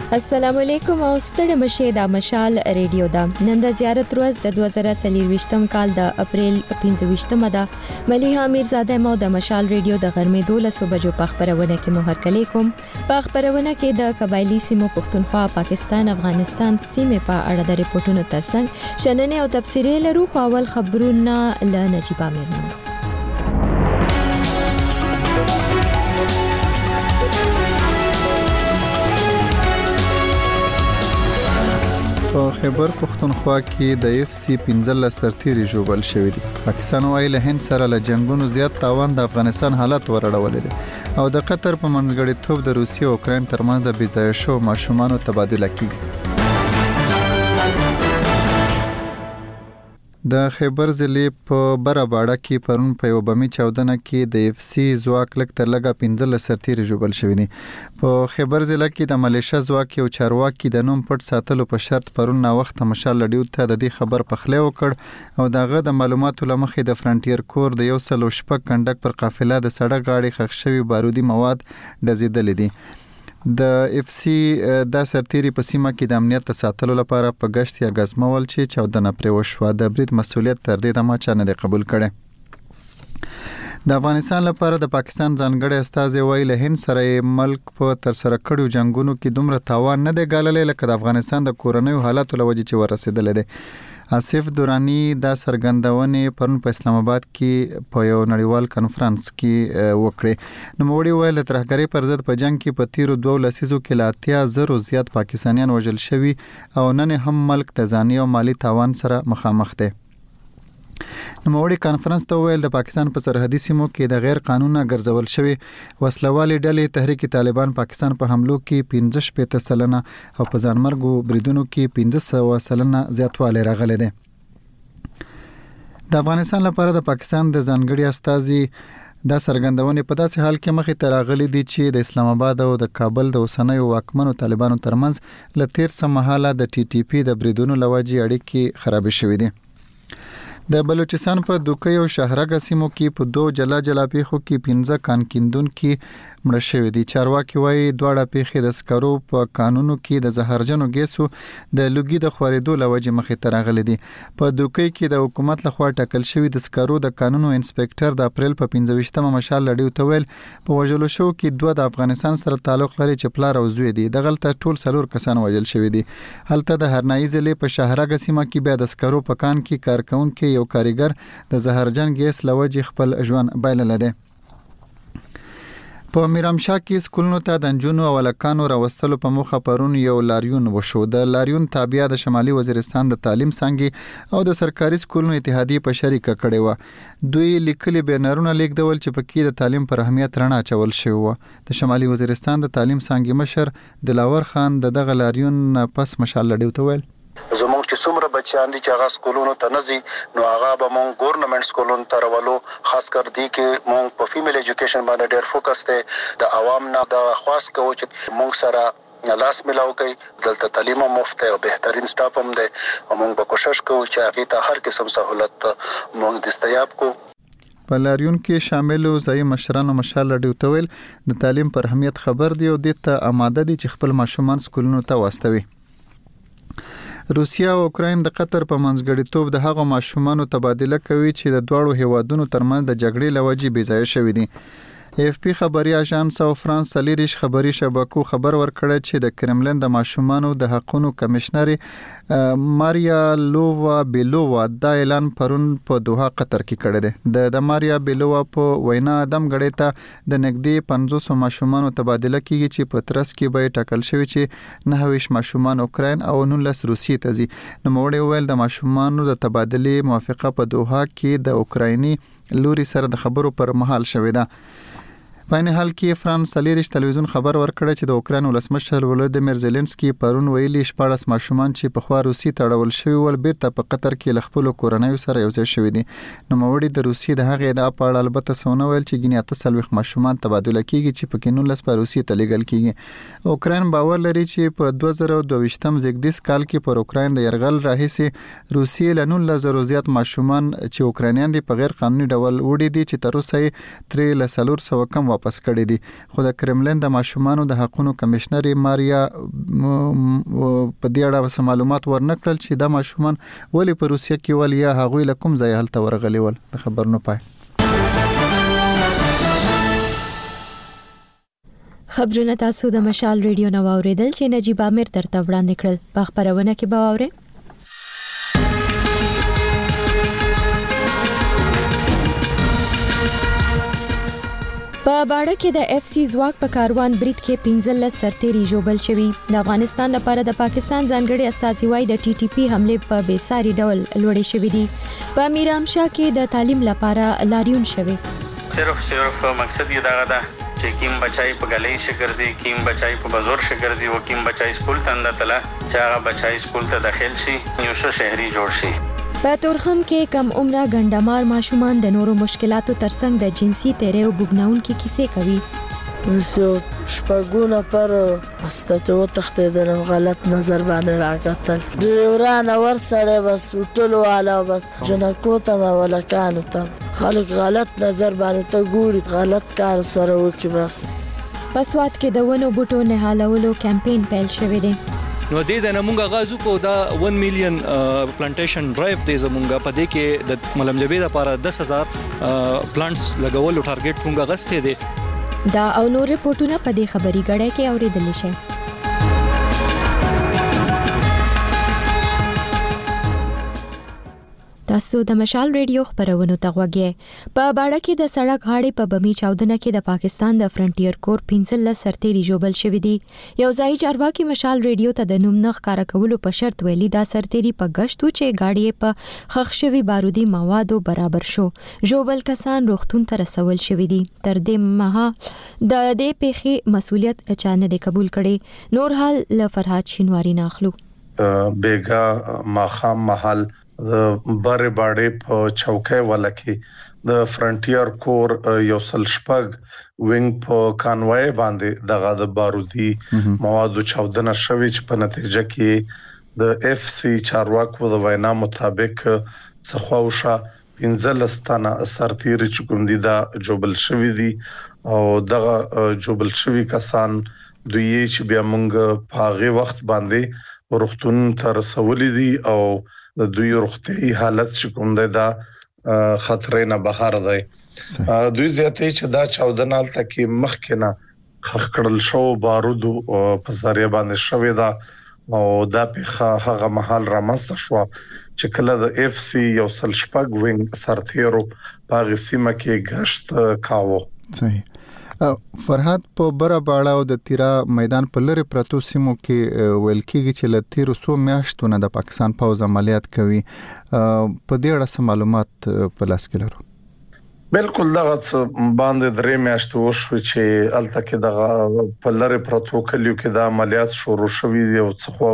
السلام علیکم او ستړي مشه د مشال ریډیو دا نن د زیارت ورځ د 2023م کال د اپریل 15مه ده. ملیحه میرزاده مو د مشال ریډیو د غرمې 12 بجو په خبرونه کې مهر کلی کوم. په خبرونه کې د قبایلی سیمو پښتونخوا پاکستان افغانستان سیمه په اړه د ریپورتونو ترڅنګ شننه او تفسیری لرو. خو اول خبرونه ل نجيب امیر. په خیبر پښتونخوا کې د FC 15 سرتیری جوړل شوې دي. پاکستان وايي له هند سره له جنگونو زیات تاوان د افغانستان حالت ورړولې دي او د قطر په منځګړیتوب د روسیې او اوکراین ترمنځ د بيځایه شو ماشومانو تبادله کیږي. د خیبر ضلع په براباړه کې پرون په یو بمي چاودنه کې د FC ځواک لک تر لګه 15 سرتیری جوړل شوې دي. په خیبر ضلع کې د ملیشیا ځواک یو چارواکي د نوم پټ ساتلو په شرط پرون نا وخت مشال لډیو ته د دې خبر پخلی وکړ او دغه د معلوماتو لمخې د فرنټیر کور د یو سلو شپږ کنډک پر قافله د سړک غاړي خښ شوی بارودي مواد ډزیدل دي. د FC د سرتیری په سیمه کې د امنیت ساتلو لپاره په گشت یا غزمول چې چاودنه پرې وشوه. د برید مسولیت تر دې دمه چا نه قبول کړي. د افغانستان لپاره د پاکستان ځانګړي استازي ویل له هند سره ملک په تر سره کړو جنگونو کې دومره تاوان نه دی ګاللې لکه د افغانستان د کورنیو حالاتو لوجه چې ورسېدل دي. آصف دورانی د سرګندونې پرون په اسلام آباد کې په یو نړیوال کانفرنس کې وکړي. نو موړي ویل ترهګری پر ضد په جنگ کې په تیرو 2 لسیزو کې لا 80,000 زیات پاکستانیان وژل شوي او نن هم ملک تزانی او مالی تاوان سره مخامخ دي. نو موړي کانفرنس ته ویل د پاکستان په سرحدي سیمو کې د غیر قانوني ګرځول شوی وسلوالي ډلې تحریک طالبان پاکستان په حملو کې 15% او په ځانمرګو بریدونو کې 15% زیاتوالی راغلی دی. د افغانستان لپاره د پاکستان د ځانګړي استازي د سرګندونې په داسې حال کې مخې ته راغلي دي چې د اسلام آباد او د کابل د اوسنیو واکمنو طالبانو ترمنځ ل تیر سه مهاله د TTP د بریدونو لوجې اړیکې خراب شوې دي. د بلوچستان په دوکۍ او شهرګ سیمو کې په 2 جلا پیښو کې 15 کانکیندون کې مړ شوي دي. چارواکي وايي دواړه پیښې د سکرو په قانونو کې د زهرجنو ګیسو د لوګي د خورېدو لوجې مخې ته راغلي دي. په دوکۍ کې د حکومت لخوا ټاکل شوی د سکرو د قانونو انسپکټر د اپریل په 15مه مشال لډیو ته ویل په وژلو شو کې 2 د افغانستان سره تعلق لري چې پلار او زوی دي. دغلته ټول 4 کسان وژل شوي دي. هلته د هرنایي ضلع په شهرګ سیمه کې بیا د سکرو په کان کې کارکونکو یو کاریګر د زهرجن ګیس لوجې خپل ژوند بایلل دي. په میرامشاه کې سکولونو ته د نجونو او الکانو راوستلو په موخه پرون یو لاریون وشو. د لاریون تابعیا د شمالي وزیرستان د تعلیم څنګه او د سرکاري سکولونو اتحادیه په شریکه کړي و. دوی لیکلي بینرونه لیکدول چې پکې د تعلیم پر اهمیت رڼا چول شوی و. د شمالي وزیرستان د تعلیم څنګه مشر دلاور خان دغه لاریون پس مشال لډیو ته ویل زموږ چې څومره بچیان دي چې هغه سکولونو ته نزي نو هغه به مونږ ګورنمنت سکولونو ته راولو. خاص کر دي کې مونږ په فیمیل ایجوکیشن باندې ډېر فوکس دی. د عوام نه د خاص کوو چې مونږ سره لاس ملاو کوي. دلته تعلیم مفت او بهترین سټاف هم دی او مونږ به کوشش کوو چې هغه ته هر قسم سہولت مونږ دستیاب کو. په لاریون کې شامل ځای مشرانو مشال لډیو ته ویل د تعلیم پر اهمیت خبر دی او د ته آماده دي چې خپل ماشومان سکولونو ته واستوي. روسیا او اوکراین د قطر په منځګړیتوب د هغو ماشومانو تبادله کوي چې د دوړو هیوادونو ترمنځ د جګړې لوجې بيځایه شوي دي. AFP خبري اژانس او فرانس سلیریش خبري شبکو خبر ورکړی چې د کرملین د ماشومانو د حقوقو کمشنر ماریا لووا بیلووا د اعلان پرون په دوحه قطر کې کړی دی. د ماریا بیلووا په وینا دم غړې ته د نګدي 500 ماشومانو تبادله کیږي چې په ترڅ کې به ټاکل شوی چې 9 ماشومان اوکراین او 19 روسیې ته ځي. نو موړي ویل د ماشومانو د تبادله موافقه په دوحه کې د اوکرایني لوري سره د خبرو پر مهال شوې ده. په این حال کې فرانس سلیریش تلویزیون خبر ورکړی چې د اوکراین ولسمشر ولودیمیر زيلنسکي پرون ویلي 14 ماشومان چې په خوا روسي تړول شوی ول بیرته په قطر کې لخپل کورنۍ سره یو ځای شوی دي. نو موړي د روسي د هغې د اپاړ البته سونه ویل چې ګنیا تسلوخ ماشومان تبادله کیږي چې په 19 په روسي ته لګل کیږي. اوکراین باور لري چې په 2022م زګدیس کال کې پر اوکراین د يرغل راهیسي روسي له 19 زیات ماشومان چې اوکراینیان دي په غیر قانوني ډول وړي دي چې تر اوسه 300 کم واپس کړي دي. خو د کرملین د ماشومانو د حقوقو کمشنر ماریا په دې اړه معلومات ورنکړل چې دا ماشومان ولې په روسیه کې ول یا هغوی له کوم ځای هلته ورغلي ول. د خبرونو پای. خبرونه تاسو د مشال ریډیو نو اوریدل چې نجیب امیر درته وړاندې کړل. په خبرونه کې به اورئ په باړه کې د اف سی ځواک په کاروان برید کې 15 سرتیري ژوبل شوي. د افغانستان لپاره د پاکستان ځانګړي استازي د ټي ټي پی حمله په بیساري ډول لوړې شوې دي. په میرامشاه کې د تعلیم لپاره لاریون شوی. صرف مقصد یې دا ده چې کیم بچای په غلې شګرزي، کیم بچای په بازار شګرزي او کیم بچای سکول ته اندتله چې هغه بچای سکول ته داخل شي یو شهري جوړ شي. په تورخم کې کم عمره ګندمار ماشومان د نورو مشکلاتو ترڅنګ د جنسي تیرې او بوګناون کې کیسې کوي. شپږونه پر استاد و تختیدل غلط نظر باندې راکتل د ورانه ور سره بس ټولو والا بس جنکو ته ولکانو ته خلک غلط نظر باندې ته ګوري غلط کار سره وکي. بس پسوات کې د ونو بوټو نه حالولو کمپاین پیل شوی دی. نو دې ځنه مونږه غازو کو دا 1 میلیون پلانټیشن ډرایو دې زمونږه په دې کې د ملمجبې لپاره 10000 پلانټس لګولو ټارګټ مونږه غسته دي. دا او نور رپورټونه په دې خبري غړې کې اوریدل شي. تاسو د مشال ریډیو خبرونه تغوږی. په باړه کې د سړک غاړې په بمی چاودنه کې د پاکستان د فرنټیر کور 15 سرتیري ژوبل شوی دي. یو ځای چارواکي مشال ریډیو ته د نوم نه ښکارا کولو په شرط ویلي دا سرتیري په غشتو چې گاډي په خخ شوی بارودي موادو برابر شو. ژوبل کسان روغتون ته رسول شوی دي. تر دې مها د دې پیښې مسولیت اچانه د قبول کړي. نور حال ل فرحات شینواری ناخلو. بیگا ماخام محل بر باړې په چوکۍ ولکه د فرنټیر کور یو سلشپګ وینګ په کانوای باندې دغه د بارودي موادو چاودنه شوې چې په نتیجه کې د اف سی چارواکو د وینا مطابق څخوښه 15 تنه سرتیري چې کوم دي دا جوبل شوې دي او دغه جوبل شوې کسان دوی چې بیا موږ په هغه وخت باندې ورختون تر رسولې دي او د دوی روغتي حالت چې کوم دی دا خطرې نه بهر دی. دوی زیاتې چې دا چاودنه تکي مخکنه خخکړل شو بارودو په ذریعہ باندې شوې ده او دا په هغه محل رامسته شو چې کله د اف سی یو سلشپګ وینګ سرتیرو په غسیمه کې غشت کاوه. صحیح. فرحات په بره باړه او د تیرا میدان په لری پرتو سیمو کې ویل کېږي چې ل 1300 میاشتونه د پاکستان پوز عملیات کوي. په دې اړه معلومات په لاس کې لرو. بالکل دغه باندې درې میاشتې وشو چې الته کې دغه په لری پرتو کلیو کې د عملیات شروع شوې دي او څخه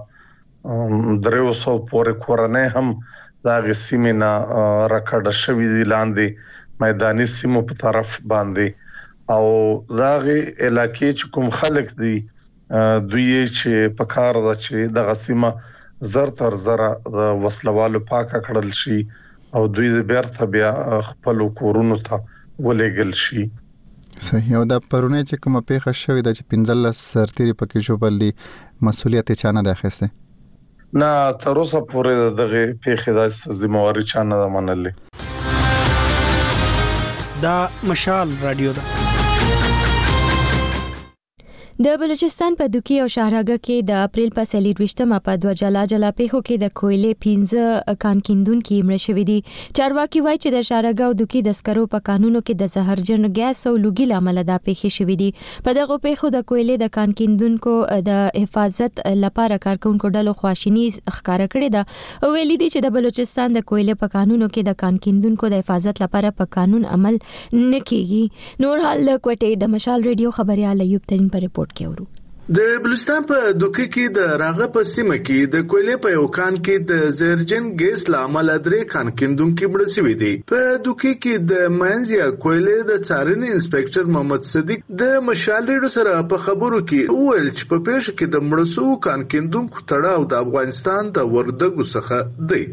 وشا 300 پورې کورنۍ هم د غسیمه راکړه شوې دي لاندې میداني سیمو په طرف باندې او داغه علاقې چې کوم خلک دي دوی چې په کار ده چې د غسیمه زر تر زره د وسلوالو پاکه کړل شي او دوی د بیرته بیا خپل کورونو ته ولېګل شي. صحیح. او دا پرونه چې کومه پیښه شوې ده چې 15 سرتیري پکې جوبل دي مسولیت چانه ده اخیسته؟ نه تر اوسه پورې دغه پیښه د ذمہواری چانه ده منلې. دا مشال رادیو ده. د بلوچستان په دوکي او شاهراګه کې د اپریل په 23مه په دوه جلا پیښو کې د کویلې 15 کانکیندونکو مړه شوې دي. چارواکي وایي چې د شاهراګه او دوکي د سکرو په قانونو کې د زهرجن غاز او لوګي لامل دا پیښې شوې دي. په دغه پیښو د کویلې د کانکیندونکو د حفاظت لپاره کارکونکو ډلو خواشینی ښکارا کړې ده او ویلي دي چې د بلوچستان د کویلې په قانونو کې د کانکیندونکو د حفاظت لپاره په قانون عمل نه کیږي. نور حال کوټې د مشال ریډیو خبريال ایوب ترين پر رپورټ کې ورو. د بلوچستان په دوکي کې د راغه په سیمه کې د کویلې په یو کان کې د زهرجن ګیس لامل درې کان کیندونکو مړ شوي دي. په دوکي کې د منځیا کویلې د څارنې انسپکټر محمد صدیق د مشال ریډیو سره په خبرو کې وویل چې په پیښه کې د مړ شوو کان کیندونکو تړاو د افغانستان د وردګو څخه دی.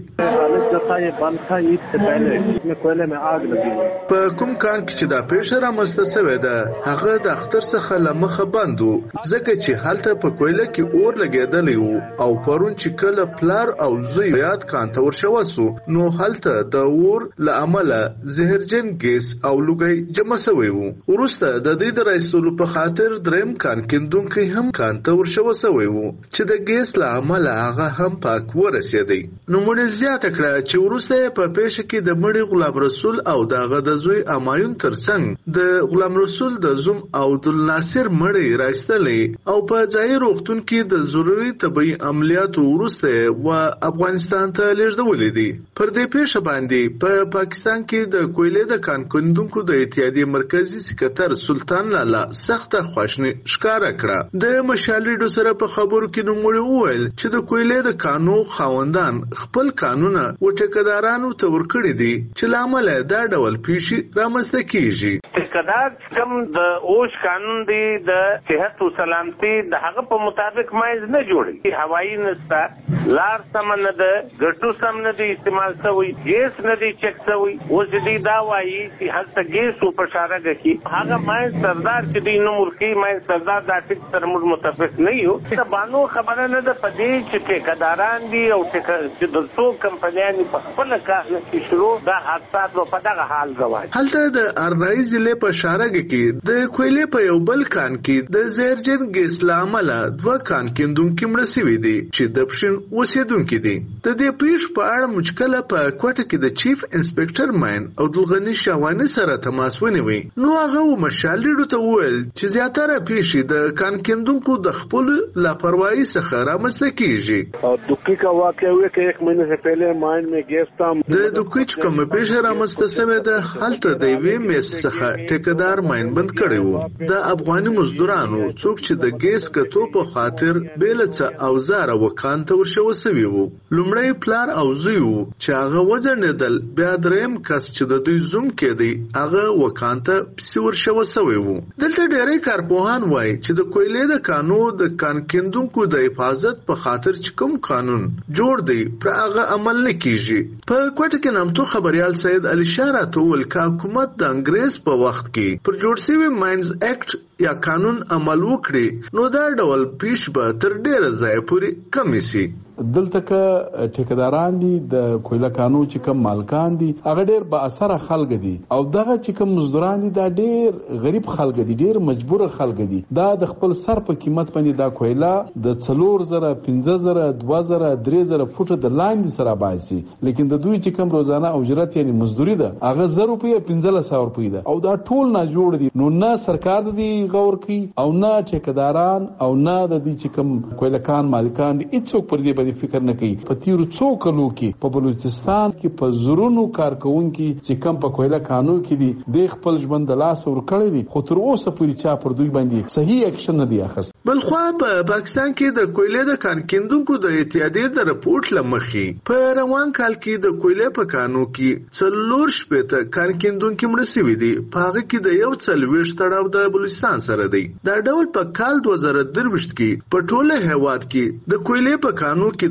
په کوم کان کې چې دا پیښه رامنځته شوې ده هغه د اختر څخه لمخه بندو ځکه چې هلته په کویله کې اور لګېدلی وو او پرون چې کله پلار او زوی یاد کان ته ورشوه سو نو هلته د اور له امله زهرجن ګیس او لوګی جمع شوی وو. وروسته د دې د رایستلو په خاطر دریم کان کیندونکي هم کان ته ورشوه شوی وو چې د ګیس له امله هغه هم پاک ورسېدی. نو موږ زیاته کړه چې وروسته په پیښه کې د مړي غلام رسول او دغه د زوی امایون ترڅنګ د غلام رسول د زوم او عبد الناصر مړي راستلې او په ځای روغتون کې د ضروري طبي عملیاتو وروسته و افغانستان ته لیږدولې دي. پر دې پیښه باندې په پاکستان کې د کویلې د کان کیندونکو د اتحادیې مرکزی سکرټر سلطان لالا سخته خواشنی ښکارا کړه. د مشال ریډیو سره په خبرو کې نوموړي وویل چې د کویلې د کانو خاوندان خپل قانونه او ټیکدارانو ته ورکړي دي چې لامل دا ډول پیښې رامنځته کیږي. ټیکدار کوم د اوش قانون دی د صحت او سلامتی د هغه په مطابق مایز نه جوړي. هوایی نستا لار سم نه ده ګټو سم نه دي استعمال شوی ګیس نه دي چک شوی اوس دې دا وایي چې هلته ګیس په اشاره کوي هغه مایز سردار چې دی نو ملکی مایز سردار د ټیک سره متفق نه یو. دا بانو خبره نه ده پدې چې ټیکداران دي او چې د څو کمپنیانو په خپل کار کې شروع دا حادثات په دغه حال غواړي. هلته د ارنای ضلع په اشاره کې د کویلې په یو بل کان کې د زهرجن ګیس لامل دوه کان کیندونکو مړ شوي دي چې د پښین اوسیدونکو دي. د دې پیښ په اړه مشکله په کوټه کې د چیف انسپکټر ماین او دلغنی شاوانی سره تماس ونیوي. نو هغه مشال ریډیو ته وویل چې زیاتره پیښې د کان کیندونکو د خپل لاپروايي څخه رامنځته کیږي. और दुखी का वाकया हुआ कि 1 महीने से पहले माइन में गैस था. د دوی چې کوم پیښه رامنځته شوې ده هلته د وی میس څخه ټیکدار ماین بند کړی وو. د افغاني مزدورانو څوک چې د ګیس کتو په خاطر بیلڅ اوزار وکان ته ورشو سوي وو. لومړی پلار او زوی وو چې هغه وځنېدل بیا دریم کس چې د دوی زوم کې دی هغه وکان ته پسې ورشو سوي وو. دلته ډېری کارپوهان وایي چې د کویلې د کانو د کان کیندونکو د حفاظت په خاطر چې کوم قانون جوړ دی پر هغه عمل نه کیږي. په کوټه کې نامتو خبريال سید علي شاه راټول کا حکومت د انګريز په وخت کې پر جوړ شوی ماینز اکټ یا قانون عمل وکړي نو دا ډول پیښ به تر ډیره ځای پورې کم شي. دلته که ټیکداران دي د کویله کانو چې کوم مالکان دي هغه ډیر با اثر خلک دي او دغه چې کوم مزدوران دي دا ډیر غریب خلک دي ډیر مجبور خلک دي. دا د خپل سر په قیمت باندې دا کویله د 4000 15000 2000 3000 فوټه د لاندې سره باسي لیکن د دوی چې کوم روزانه اجرت یعنی مزدوري ده هغه 1000 روپیا 15000 روپیا ده او دا ټول نه جوړ دي. نو نه سرکار دي غور کوي او نه ټیکداران او نه د دې چې کوم کویله کان مالکان دي هیڅوک پر دې فکر نه کوي. په تیرو څو کلو کې په بلوچستان کې په زورونو کارکونکو چې کم په کویله قانون کې دي د خپل ژوند د لاس ور کړی دي خو تر اوسه پورې چا پر دوی باندې صحیح اکشن نه دی اخیست. بلخوا په پاکستان کې د کویلې د کان کیندونکو د اتحادیې د رپورت لمخې په روان کال کې د کویلې په کانو کې 4 شپته کان کیندونکو مړ شوي دي. په هغه کې د یو 40 تړاو د بلوچستان سره دی. دا ډول په کال 2023 کې په ټوله هیواد کې د کویلې په کانو کې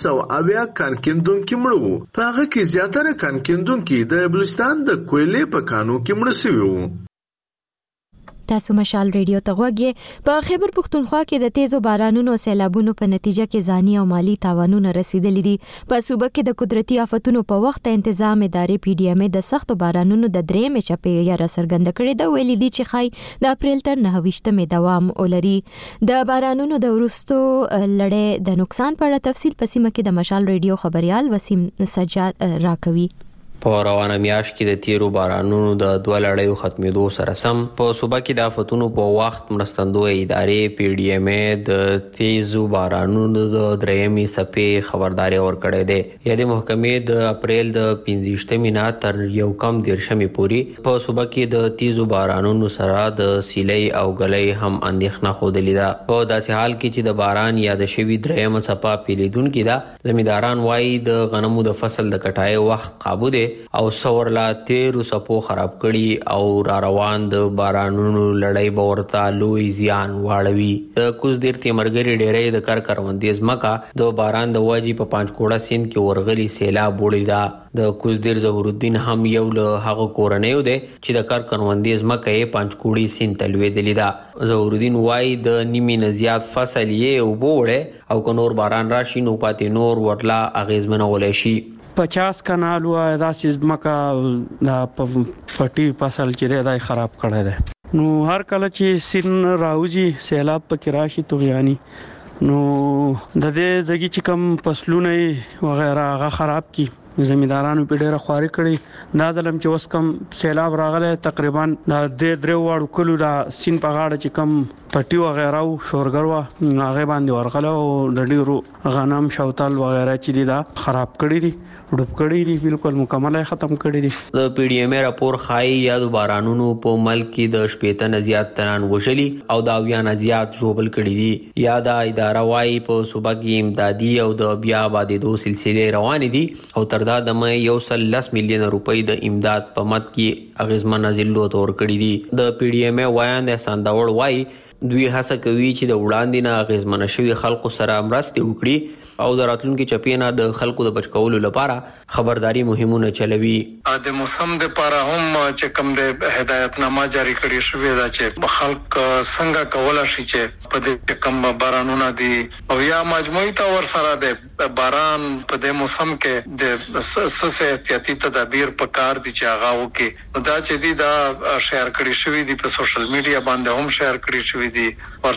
200 کان کیندونکو مړ وو. په هغه کې زیاتره کان کیندونکو د بلوچستان د کویلې په کانو کې مړ شوي وو. تاسو مشال ریډیو ته غوږی. په خیبر پختونخوا کې د تیزو بارانونو او سیلابونو په نتیجه کې ځاني او مالی تاوانونه رسیدلي دي. په صوبه کې د قدرتي آفتونو په وخت تنظیم ادارې پی ډی ام د سختو بارانونو د درېمې چپې یا څرګنده کړې ده. ویلي دي چې خای د اپریل تر 9 دوام ولري. د بارانونو د ورستو لړۍ د نقصان په اړه تفصیل په سیمه کې د مشال ریډیو خبريال وسیم سجاد راکوي. په روانه میاشت کې د تیرو بارانونو د 2 لړیو ختمېدو سره سم په صوبه کې د آفتونو په وخت مرستندوی ادارې PDMA د تیزو بارانونو د درېمې څپې خبرداري ورکړې ده. یا د محکمې د اپریل د 15 نه تر 1 پورې په صوبه کې د تیزو بارانونو سره د سیلۍ او غلۍ هم اندېښنه خوده ده. په داسې حال کې چې د باران یا د شوي درېمه څپه پیلیدونکې ده، زمینداران وایي د غنمو د فصل د کټای وخت قابو ده او سورلا تیرو سپو خراب کړي او را روان د بارانونو لړۍ به ورته لوی زیان واړوي. د کوزدیر تیمرګری ډیرې د کروندې ځمکه د باران د وجې په پنجکوړه سیند کې ورغلي سیلاب وړي ده. د کوزدیر ظهور الدین هم یو له هغه کورنیو دی چې د کروندې ځمکه یې پنجکوړي سیند ته لوېدلې ده. ظهور الدین وایي د نیمې نه زیات فصل یې اوبه وړی او که نور باران راشي نو پاتې نور ورلا اغیزمنولی شي. 50 کنال و داسې ځمکه د پټي فصل چې دی خراب کړی دی. نو هر کله چې سیند راوځي سیلاب پکې راشي طغیاني، نو د دې ځګي چې کم فصلونه وغیرہ هغه خراب کی زمیندارانو په ډیره خواري کړي. دا دلم چې اوس کم سیلاب راغله تقریبا د 3 واړو کلو د سین په غاړه چې کم پټي وغیرہ او شورګروا هغه باندې ورغله او د ډیرو غنم شوتل وغیرہ چې دي دا خراب کړي دي، ډوب کړي دي، بالکل مکمل ختم کړي دي. د PDMA راپور خایي یا د بارانونو په ملک کې د 18 نه زیات تنان وژلي او د 20 نه زیات ژوبل کړي دي. یا د اداره وایي په صوبه کې امدادي او د بیا آبادېدو سلسلې روانې دي او تر دا د مې 10 میلیون روپۍ د امداد په مد کې اغیزمن ازلو تور کړي دي. د PDMA وایاند احسان داوړ وایي دوی هڅه کوي چې د وړاندې نه اغیزمن شوي خلکو سره مرسته وکړي او د راتلونکي چپې نه د خلکو د بچکولو لپاره خبرداري مهمونه چلوي. د موسم د لپاره هم چې کوم د هدایتنامه جاری کړی شوې ده چې خلک څنګه کولای شي چې په دې کوم بارانونه دي او یا مجموعي تور سره د باران په دې موسم کې د سسه احتیاطي تدابیر په کار دي چې هغه وکړي. دا چې دي دا شیر کړی شوې دي په سوشل میډیا باندې هم شیر کړی شوې دي،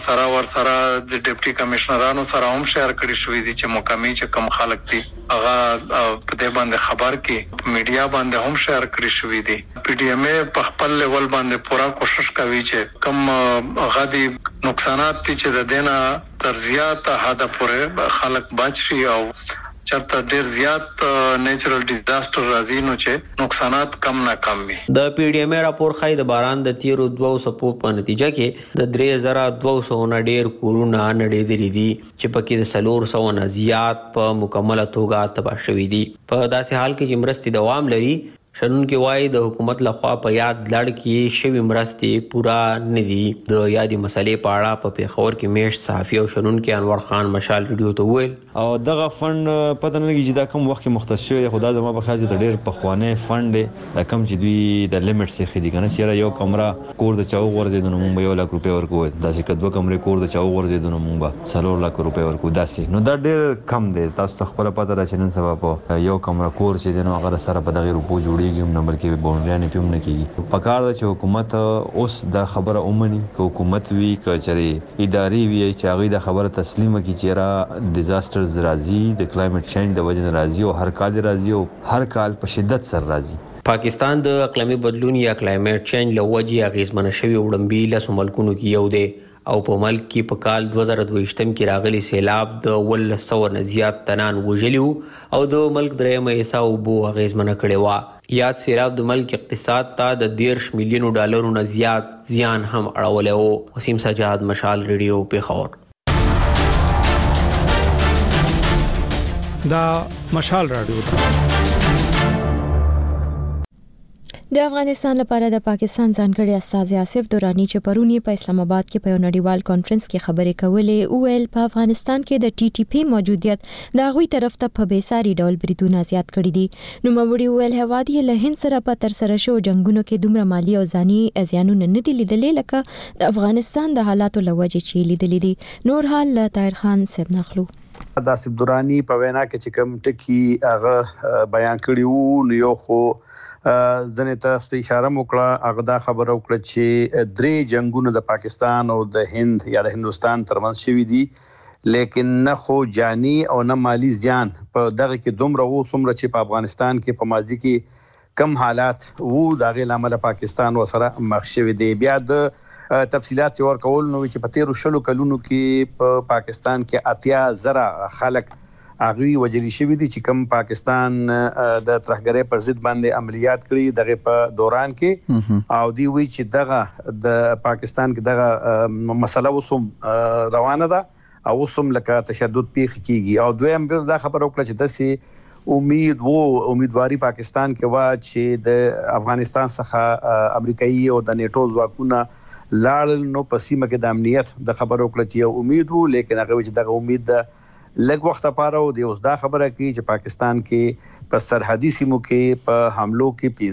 ورسره د ډیپټي کمشنرانو سره هم شیر کړی شوې دي چې مقامی چې کم خلک دي هغه په دې باندې خبر کې میډیا باندې هم شیر کړی شوې دي. PDMA په خپل لیول باندې پورا کوشش کوي چې کم غدي نقصانات چې د دینه تر زیات حد پورې خلک بچ شي او چرته ډیر زیات نیچرل ډیزاستر راځي نو چې نقصانات کم نه کم وي. د PDMA راپور خای د باران د تیرو 200 په نتیجه کې د 3200 نه ډیر کورونه نړېدلې دي چې پکې د 400 نه زیات په مکمله توګه تباہ شوي دي. په داسې حال کې چې مرستې دوام لري، شنونکي وایي د حکومت لخوا په یاد لړ کې شوي مرستې پورا نه دي. د یادې مسلې په اړه په پیښور کې میشت صحافي او شنونکي انور خان مشال ریډیو ته وویل او دغه فند پته نه لګي چې دا کوم وخت کې مختص شوی دی. خدا زما په خیال د ډېر پخوانی فند دی دا کوم چې دوی د لیمټ څخه دي کنه چې یو کمره کور د چاو ورځي د نوم 1 لک روپۍ ورکو داسې کډو کمرې کور د چاو ورځي د نوم 3 لک روپۍ ورکو داسې نو دا ډېر کم دی. تاسو خپل پته را چنن سبب یو کمره کور چې د نو هغه سره په دغه روپو جوړیږي نو بلکې بونډیان پیوم نه کیږي. پکار د چې حکومت اوس د خبره اومني حکومت وی کچري اداري وی چې هغه د خبره تسلیمه کی چې را ډیزاسترز راځي د کلایمټ چینج د وجه راځي او هر کال راځي او هر کال په شدت سره راځي. پاکستان د اقلیمي بدلون یا کلایمټ چینج لوجه اغیزمن شوی وړمبي له ملکونو کې یو دی او په ملک کې په کال 2022 کې راغلي سیلاب د 100 نه زیات تنان وژلیو او د ملک درېمه حصہ وبو اغیزمن کړي وا. یاد سیلاب د ملک اقتصاد ته د 10 میلیون ډالرو نه زیات زیان هم اړولی و. وسیم سجاد، مشال ریډیو، پیښور. دا مشال رادیو د افغانستان لپاره د پاکستان ځانګړي استازي آصف دورانی چې پرونی په اسلام آباد کې په نړیوال کانفرنس کې خبرې کولې او ویل په افغانستان کې د TTP موجودیت د غوي طرف ته په بیساري ډول بریدونه زیات کړي دي. نو موري ویل هوادي له هند سره په تر سره شو جنگونو کې دومره مالی او ځاني ازیانونه نه دي لیدلې لکه د افغانستان د حالاتو لوجه چې لیدلې دي. نور حال له طاهر خان صاحب نخلو. د آصف دورانی په وینا کې چې کوم ټکی هغه بیان کړی وو نو یو خو ځنه تاسو اشاره وکړه هغه دا خبره وکړه چې درې جنگونه د پاکستان او د هند یا د هندستان ترمنځ شوي دي لیکن نه خو جانی او نه مالی زیان په دغه کې دومره وو څومره چې په افغانستان کې په ماضي کې کم حالات وو دغه لامل پاکستان وسره مخ شوی دی. بیا د تفصيلات ورکول نو چې په 13 کلونو کې په پاکستان کې 80,000 خلک اغوی وجلی شوی دي چې کم پاکستان د ترهګرۍ پر ضد باندې عملیات کړي دغه په دوران کې او دی وی چې دغه د پاکستان کې دغه مسله وسوم روانه ده او وسوم لکه تشدد پیښ کیږي. او دویم دا خبر وکړه چې دسي امیدواري پاکستان کې وا چې د افغانستان څخه امریکایي او د نیټو ځواکونه لاړل نو په سیمه کې د امنیت د خبر وکړه چې یو امید وو، لیکن هغه چې دغه امید لږ وخت لپاره دی. اوس دا خبره کوي چې پاکستان کې په سرحدي سیمو کې په حملو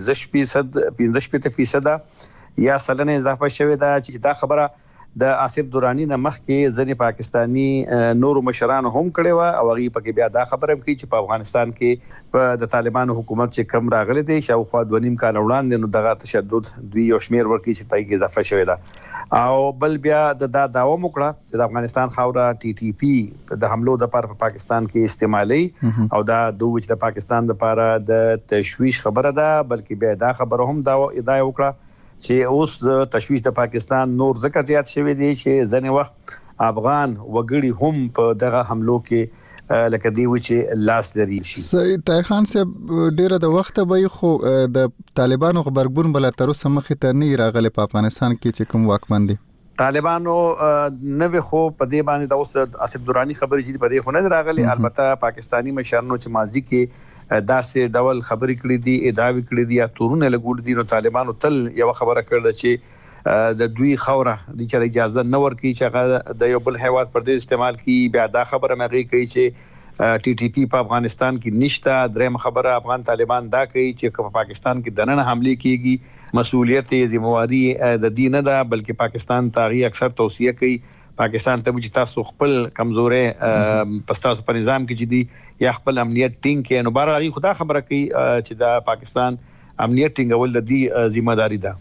کې 15% یا سلنه اضافه شوې ده چې دا خبره د آصف درانی نه مخکې ځنې پاکستانی نورو مشرانو هم کړې و او هغه پکې بیا دا خبره کوي چې په افغانستان کې په د طالبانو حکومت چې کم راغلي دي شاوخوا 2.5 کال وړاندې نو دغه تشدد دوی یو شمیر ورکی چې پای کې اضافه شوې ده. او بل بیا د داوا وکړه چې د افغانستان خاوره TTP د حملو د پر پاکستان کې استعمالي او دا دوی چې د پاکستان لپاره د تشويش خبره ده، بلکې بیا دا خبره هم دا ادعا وکړه چې اوس د تشويش د پاکستان نور زکه زیات شوی دی چې ځنې وخت افغان وګړي هم په دغه حملو کې لکه دی و چې لاس لري شي. سید طاهر خان صاحب ډیره د وخت به خو د طالبانو خبرګون بل تر اوسه مخې ته نه راغلي په افغانستان کې چې کوم واکمن دي طالبانو نو خو په دې باندې د اوس آصف درانی خبرې چې په دې خو نه راغلي. البته پاکستانی مشرانو چې ماضي کې داسې ډول خبرې کړې دي ادعاوې کړې دي یا تورونه لګول دي نو طالبانو تل یو خبره کړل چې د دوی خوره د چر اجازه نه ورکړي چې هغه د یو بل هیواد پر دې استعمال کی. بیا دا خبره مې کوي چې TTP په افغانستان کې نشته. دریم خبره افغان طالبان دا کوي چې په پاکستان کې دننه حمله کیږي مسؤلیت ذمہواری د دین نه ده، بلکې پاکستان تاغي اکثر توصیه کوي پاکستان ته چې تاسو خپل کمزورې پستاسو په نظام کې جدي یا خپل امنیت ټینګ کې نو بارغي خدا خبره کوي چې د پاکستان امنیت ټینګول د دې ذمہ داری ده.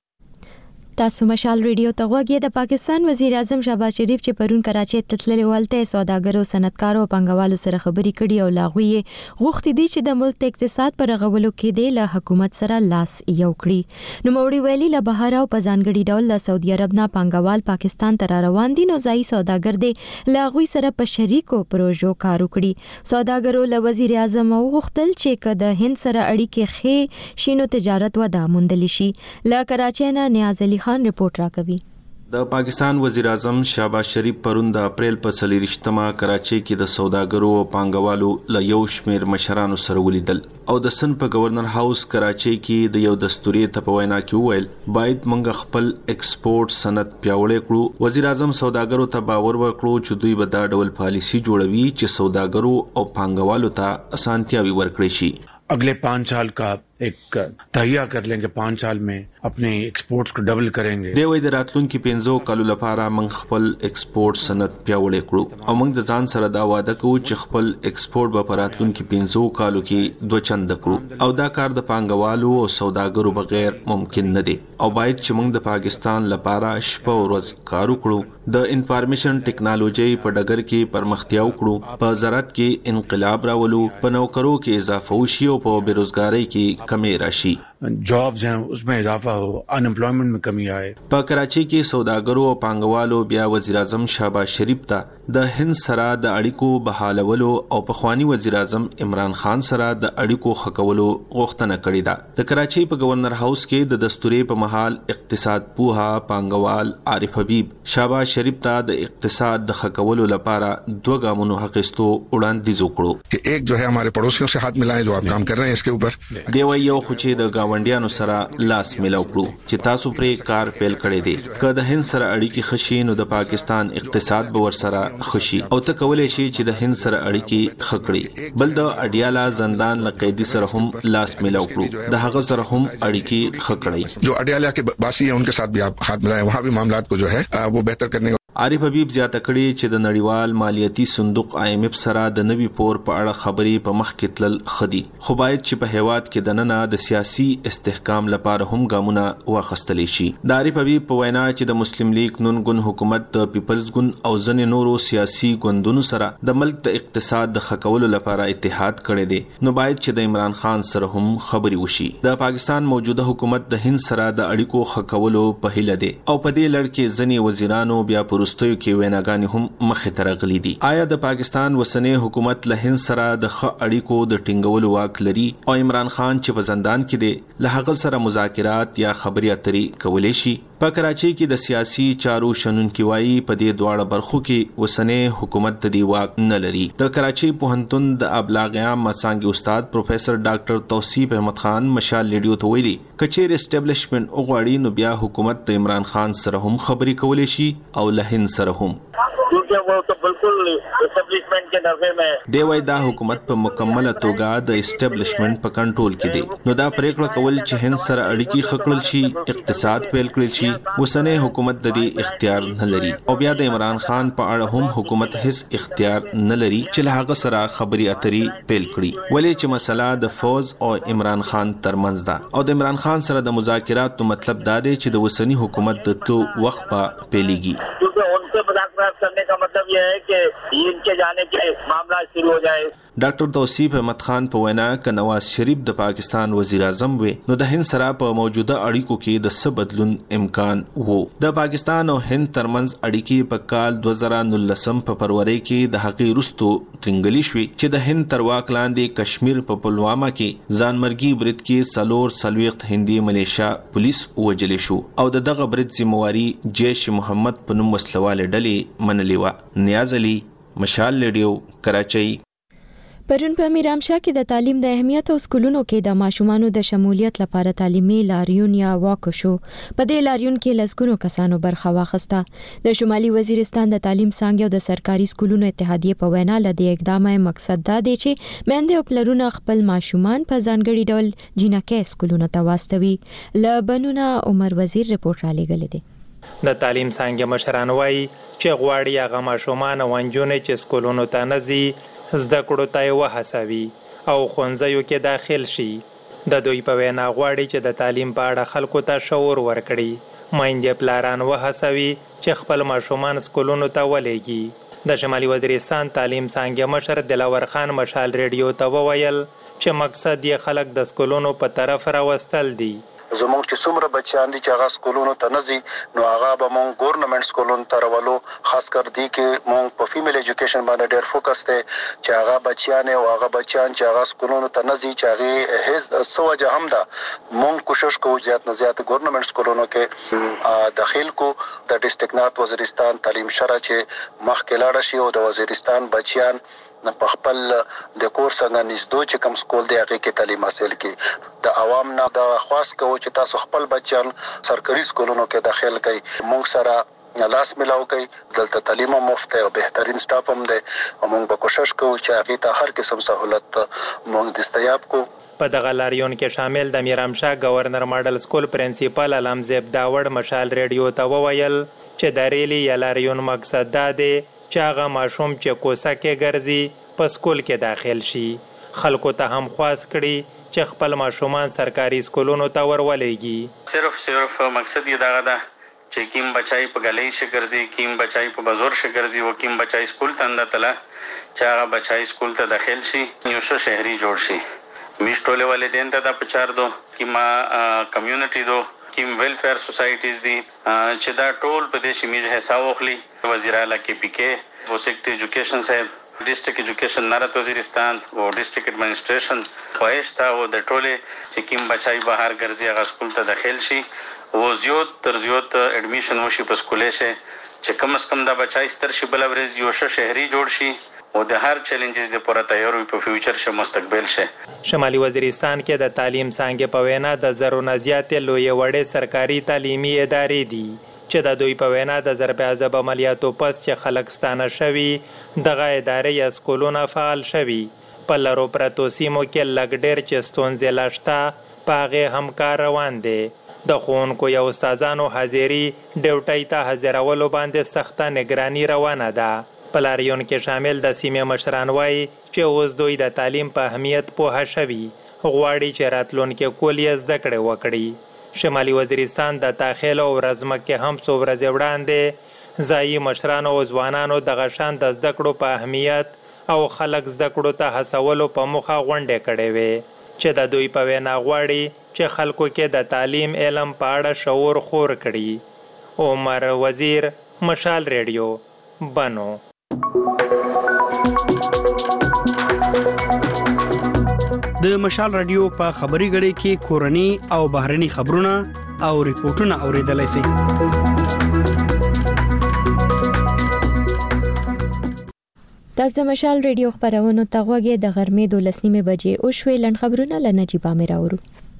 تاسو مشال ریډیو ته غوږی د پاکستان وزیر اعظم شهباز شریف چې پرون کراچۍ ته تللی ولته سوداګرو صنعتکارو او پنګوالو سره خبرې کړي او لاغوي غوښتي دي چې د ملک اقتصاد پر غولو کې د له حکومت سره لاس یو کړي. نو موري ویلي له بهر او په ځانګړي ډول له سعودي عرب نه پنګوال پاکستان ته روان دي نو ځای سوداګر دي لاغوي سره په شریکو پروژو کار وکړي. سوداګرو له وزیر اعظم غوښتل چې کده هند سره اړیکې خې شینو تجارت ودا موندل شي. له کراچۍ نه نیاز علي خان رپورټ راکوي. د پاکستان وزیر اعظم شهباز شریف پرون د اپریل په 24مه کراچۍ کې د سوداګرو او پانګوالو له یو شمیر مشرانو سره ولیدل او د سن په گورنر هاوس کراچۍ کې د یو دستوري ته په وینا کې وویل باید موږ خپل ایکسپورټ صنعت پیاوړی کړو. وزیر اعظم سوداګرو ته باور ورکړو چې دوی به دا ډول پالیسی جوړوي چې سوداګرو او پانګوالو ته اسانتیاوي ورکړي شي. अगले 5 साल का एक तहिया कर लेंगे, 5 साल में अपने एक्सपोर्ट्स को डबल करेंगे. دی وای د راتلونکو 15 کالو لپاره موږ خپل ایکسپورټ صنعت پیاوړی کړو او موږ د ځان سره دا وعده کوو چې خپل ایکسپورټ به په راتلونکو 15 کالو کې 2 چند کړو او دا کار د پانګوالو او سوداګرو بغیر ممکن نه دی او باید چې موږ د پاکستان لپاره شپه او ورځ کار وکړو، د انفارمیشن ټیکنالوژي په ډګر کې پرمختیا وکړو، په زراعت کې انقلاب راولو، په نوکرو کې اضافه وشي او په بیروزګاری کې کمی راشي. जॉब्स हैं उसमें इजाफा हो, अनएम्प्लॉयमेंट में कमी आए. په کراچۍ کې سوداګرو او پانګوالو بیا وزیر اعظم شهباز شریف ته د هند سره د اړیکو بحالولو او په خوانی وزیر اعظم عمران خان سره د اړیکو خکولو غوښتنه کړې ده. د کراچۍ په گورنر هاوس کې د دستوري په محل اقتصاد پوها پانګوال عارف حبیب شهباز شریف ته د اقتصاد د خکولو لپاره 2 ګامونو حقستو وړاندیز وکړو कि एक जो है हमारे पड़ोसियों से हाथ मिलाएं जो आप काम कर रहे हैं इसके ऊपर. دی وای یو خو چې د گاونډیانو سره لاس ملاو کړو چې تاسو پرې کار پیل کړی دی. که د هند سره اړیکې خشي نو د پاکستان اقتصاد به ور سره خشي او ته کولای شي چې د هند سره اړیکې خکړي. بل د اډیالا زندان له قیدی سره هم لاس ملاو کړو، د هغه سره هم اړیکې خکړي. जो अडियाला के बासी हैं उनके साथ भी आप हाथ मिलाएं, वहाँ भी मामलात को जो है वो बेहतर करने عارف حبیب زیاته کړي چې د نړیوال مالیاتي صندوق IMF سره د نوي پور په اړه خبرې په مخ کې تلل خدي، خو باید چې په هیواد کې د نننه د سیاسي استحکام لپاره هم ګامونه واخیستل شي. د عارف حبیب په وینا چې د مسلم لیگ نون ګوند حکومت د پیپلز ګوند او ځینې نورو سیاسي ګوندونو سره د ملک د اقتصاد د ښه کولو لپاره اتحاد کړی دی، نو باید چې د عمران خان سره هم خبرې وشي. د پاکستان موجوده حکومت د هند سره د اړیکو ښه کولو په هیله دی او په دې لړ کې ځینې وزیرانو بیا پرستیو کې ویناګانې هم مخې ته راغلي دي. آیا د پاکستان وسنی حکومت له هند سره د ښه اړیکو د ټینګولو واک لري او عمران خان چې په زندان کې دی له هغه سره مذاکرات یا خبرې اترې کولی شي؟ په کراچۍ کې د سیاسي چارو شنونکي وایي په دې دواړه برخو کې وسنی حکومت د دې واک نه لري. د کراچۍ پوهنتون د ابلاغ عام څانګې استاد پروفیسر ډاکټر توصیف احمد خان مشال ریډیو ته ویلي کچیر اسټابلیشمنت وغواړي نو بیا حکومت د عمران خان سره هم خبرې کولی شي او له هند سره هم. वो तो बिल्कुल एस्टेब्लिशमेंट के नज़र में دی وای دا حکومت په مکمله توګه د اسټابلیشمنت په کنټرول کې دی، نو دا پریکړه کول چې هند سره اړیکې خکړل شي، اقتصاد پیل کړل شي، وسنه حکومت د دې اختیار نه لري او بیا د عمران خان په اړه هم حکومت هیڅ اختیار نه لري چې له هغه سره خبرې اترې پیل کړي، ولې چې مسله د فوز او عمران خان ترمنځ ده او د عمران خان سره د مذاکراتو مطلب دا دی چې د وسنی حکومت د تو وخت په پیلېږي. करने का मतलब यह है कि इनके जाने के मामला शुरू हो जाए. ډاکټر توصیف احمد خان په وینا ک نواز شریف د پاکستان وزیر اعظم وي نو د هند سره په موجوده اړیکو کې د څه بدلون امکان وو. د پاکستان او هند ترمنځ اړیکې په کال 2019 په فروری کې د حقیقي رستو ترنګلی شوې چې د هند تر واک لاندې کشمیر په پلواما کې ځانمرګي برید کې سلويخت هندي ملیشیا پولیس وجل شو او دغه برید ذمہواری جیش محمد په نوم وسلواله ډلې منلې و. نیاز علي، مشال ریډیو، کراچۍ. پرون په میرامشاه کې د تعلیم د اهمیت او سکولونو کې د ماشومانو د شمولیت لپاره تعلیمي لاریون یا واک شو. په دې لاریون کې لسګونو کسانو برخه واخیسته. د شمالي وزیرستان د تعلیم څانګې او د سرکاري سکولونو اتحادیې په وینا ل دې اقدام مقصد دا دی چې میندې او پلرونه خپل ماشومان په ځانګړي ډول جینکې سکولونو ته واستوي. ل بنونه عمر وزیر رپورټ را لېږلی دی. د تعلیم څانګې مشران وایي چې غواړي هغه ماشومان او نجونې چې سکولونو ته نه ځي زده کړو ته یې وهڅوي او ښوونځیو کې داخل شي. د دوی په وینا غواړي چې د تعلیم په اړه خلکو ته شعور ورکړي، میندې پلاران وهڅوي چې خپل ماشومان سکولونو ته ولېږي. د شمالي وزیرستان تعلیم څانګې مشر دلاور خان مشال ریډیو ته وویل چې مقصد یې خلک د سکولونو په طرف راوستل دي. زموږ چې څومره بچیان دي چې هغه سکولونو ته نه ځي نو هغه به مونږ ګورنمنت سکولونو ته راولو. خاص کر دي کې مونږ په فیمیل ایجوکیشن باندې ډېر فوکس دی چې هغه بچیان او هغه بچیان چې هغه سکولونو ته نه ځي چې هغه هیڅ سوجه هم ده مونږ کوشش کوو زیات نه زیات ګورنمنت سکولونو کې داخل کو. د ډیسټریکټ نارت وزیرستان تعلیم شورا چې مخکې لاړ شي او د وزیرستان بچیان په خپل د کور څنګه نږدې چې کوم سکول دی هغه کې تعلیم حاصل کړي. د عوام نه د خاص کوو چې تاسو خپل بچیان سرکاري سکولونو کې داخل کړئ. موږ سره لاس ملاو کوي، دلته تعلیم مفت او بهترین سټاف هم دی او موږ به کوشش کوو چې هغه ته هر قسم سہولت موږ دستیاب کو. په دغه لاریون کې شامل د میرامشاه گورنر ماډل سکول پرنسپل علامزیب داوړ مشال ریډیو ته وویل چې د ریلی یا لاریون مقصد دا دی چې هغه ماشوم چې کوسه کې ګرځي په سکول کې داخل شي. خلکو ته هم خواست کړي چې خپل ماشومان سرکاري سکولونو ته ورولېږي. صرف مقصد یې دغه ده چې کیم بچای په غلې شي ګرځي، کیم بچای په بازار شي ګرځي او کیم بچای سکول ته نه تله چې هغه بچای سکول ته داخل شي یو شهري جوړ شي. میشټوله والدین ته د پچار دو کیما کمیونټي دو کیم ویلفیر سوسایټیز دي چې دا ټول په دې شمیج حساب وخلی. وزیر اعلی کې پی کې وہ سیکټری ایجوکیشن صاحب، ډیسټریکټ ایجوکیشن نارت وزیرستان او ډیسټریکټ ایڈمنسټریشن خواهش تا او د ټوله چې کیم بچای بهر ګرځي هغه سکول ته داخل شي او زیات تر زیات اډمیشن وشي په سکولې شي چې کم از کم دا بچای ستر شي بل ورځ یو شهري جوړ شي او د هر چیلنجز لپاره تیار وي په فیوچر شه مستقبل شه. شمالي وزیرستان کې د تعلیم څانګې په وینا د زرونه زیاتې لوی وړې سرکاري تعلیمي ادارې دي چې د دوی په وینا د ضرب عذاب عملیاتو پس چې خلک ستانه شوي دغه ادارې یا سکولونه فعال شوي. په لرو پرتو سیمو کې لږ ډېر چې ستونزې لا شته په هغې هم کار روان دی. د ښوونکو یا استادانو حاضري ډیوټۍ ته حاضرولو باندې سخته نگراني روانه ده. په لاریون کې شامل د سیمې مشران وایي چې اوس دوی د تعلیم په اهمیت پوهه شوي، غواړي چې راتلونکي کول یې زده کړې وکړي. شمالي وزیرستان د تاخیل او ورځمکې هم څو ورځې وړاندې ځایي مشرانو او ځوانانو دغه شان د زده کړو په اهمیت او خلک زده کړو ته هڅولو په موخه غونډې کړې وې چې د دوی په وینا غواړي چې خلکو کې د تعلیم علم په اړه شعور خور کړي. عمر وزیر، مشال ریډیو، بنو. د مشال رادیو په خبري غړي کې کورني او بهرني خبرونه او ریپورتونه اوریدلای شئ. تاسو مشال ریډیو خبرونه ته غوږی د غرمې 12 بجې او شوي لن خبرونه لنجيبه مې راوړو.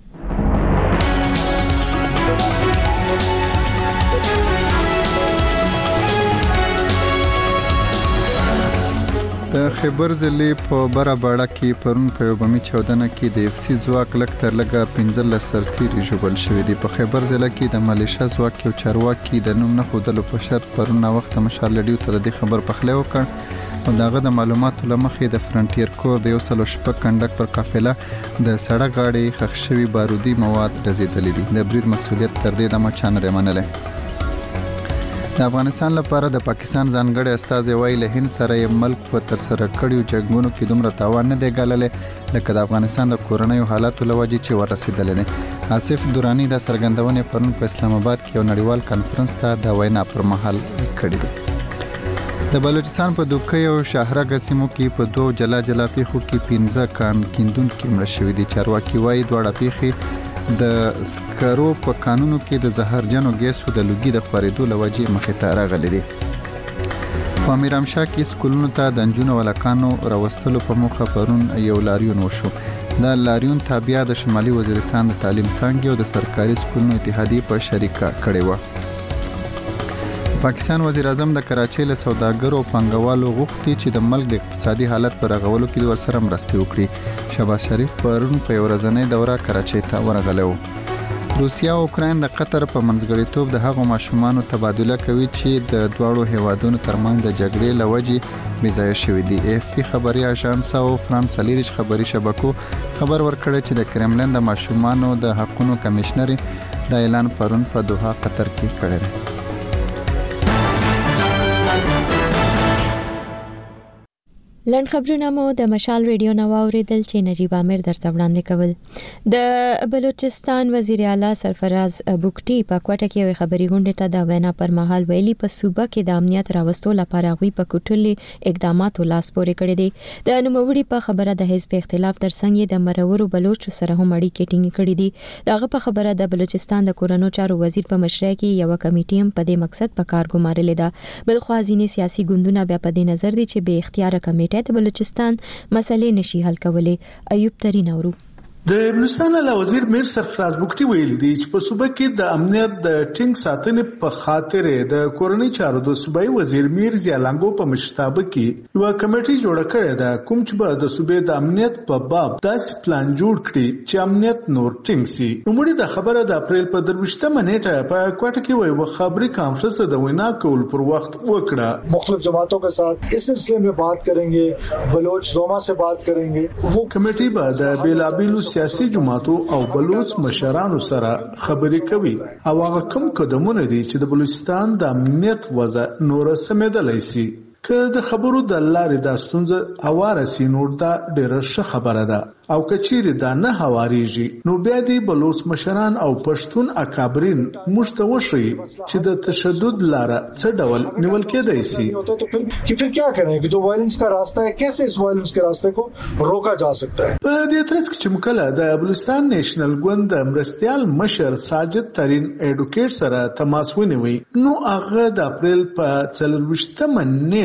د خیبر ضلع په براباړه کې پرون په یو بمي چاودنه کې د اف سی ځواک لک تر لګه 15 سرتیري ژوبل شوی دی. په خیبر ضلع کې د مالیشیا ځواک یو چارواکي د نوم نه خودلو په شرط پرون وخت مشال لډیو ته د خبر پخلی وکړ او داغه د معلوماتو لمخې د فرنټیر کور د یو سلو شپږ کنډک پر قافله د سړک غاړې خښ شوی بارودي مواد رسیدلې دي. د برید مسؤلیت تر دې د مچانه دی منلې. د افغانستان لپاره د پاکستان ځانګړي استازي ویل هند سره یې ملک په تر سره کړیو جګړو کې دومره تاوان نه دی ګاللې لکه د افغانستان د کورنیو حالاتو لوجې چې ورسېدل نه. آصف دورانی د سرګندونې پرون په اسلام آباد کې یو نړیوال کانفرنس ته د وینا پر مهال کړی دی. د بلوچستان په دوکۍ او شاهرګ سیمو کې په دوه جلا جلا پیښو کې 15 کان کیندونکو مړه شوي دي. چارواکي وایي دواړه پیښې د سکرو په قانونو کې د زهرجنو ګیسو د لوګي د خورېدو لوجې مخې ته راغلي دي. په میرامشاه کې سکولونو ته د نجونو ولکانو راوستلو په موخه پرون یو لاریون وشو. دا لاریون تابع د شمالي وزیرستان د تعلیم څانګې او د سرکاري سکولونو اتحادیې په شریکه کړې و. پاکستان وزیر اعظم د کراچۍ له سوداګرو او پانګوالو غوښتي چې د ملک د اقتصادي حالت پر رغولو کې ورسره مرسته وکړي. شهباز شریف پرون په ورځنۍ دوره کراچۍ ته ورغلی و. روسیا او اوکراین د قطر په منځګړیتوب د هغو ماشومانو تبادله کوي چې د دواړو هیوادونو ترمنځ د جګړې لوجې بې ځایه شوي دي. AFP خبري اژانس او فرانس لیریش خبري شبکو خبر ورکړی چې د کرملن د ماشومانو د حقوقو کمشنر د اعلان پرون په دوحه قطر کې کړی دی. لن خبرونه مو د مشال ریډیو نو اوریدل چې نجیب عامر درته وړاندې کول. د بلوچستان وزیر اعلی سرفراز بوکټي په کوټه کې خبري غونډه ته د وینا پر مهال ویلي په صوبه کې د امنیت راوستو لپاره غوي په کوټلي اقداماتو لاس پورې کړی دي. د نوموړي په خبره د حزب اختلاف ترڅنګ د مرورو بلوچ سره هم اړیکې ټینګ کړې دي. دغه په خبره د بلوچستان د کورونو چارو وزیر په مشرۍ کې یو کمیټه هم په دې مقصد په کار ګمارلې ده. بل خو ځینې سیاسي ګوندونه بیا په دې نظر دي چې به اختیار کمیټه د بلوچستان مسلې نشي حل کولای. ایوب ترین اورو د بلوچستان له وزیر میر سرفراز بوکټي ویل دي چې په صوبه کې د امنیت د ټینګ ساتنې په خاطر د کورنۍ چارو د صوبایي وزیر میر زیالنګو په مشرتابه کې یو کمیټه جوړه کړې ده کوم چې به د صوبې د امنیت په باب داسې پلان جوړ کړي چې امنیت نور ټینګ شي. نوموړي د خبره د اپریل په 23 نیټه په کوټه کې وایي خبري کانفرنس د وینا کول پر وخت وکړه. مختلف جماعتوں کے ساتھ اس سلسلے میں بات کریں گے، بلوچ زوما سے بات کریں گے. وہ کمیټه به د بیلابیلو سیاسي جماعتو او بلوچ مشرانو سره خبرې کوي او هغه کوم قدمونه دي چې د بلوچستان د امنیت وضع نور سمېدلای شي. که د خبرو د لارې د ستونزه اواره سي نور دا ډېره ښه خبره ده او کچيري دا نه هواريږي نو بیا دی بلوچ مشران او پښتون اکابرین موږ ته وشي چې د تشدد لاره څه ډول نیول کېدای شي. कि फिर क्या करें कि जो वायलेंस का रास्ता है कैसे इस वायलेंस के रास्ते को रोका जा सकता है. په دې ترڅ کې چې مکله د بلوچستان نېشنل ګوند مرستيال مشر ساجد ترين اډوکیټ سره تماس ونیوي نو هغه د اپریل په 24 نیټه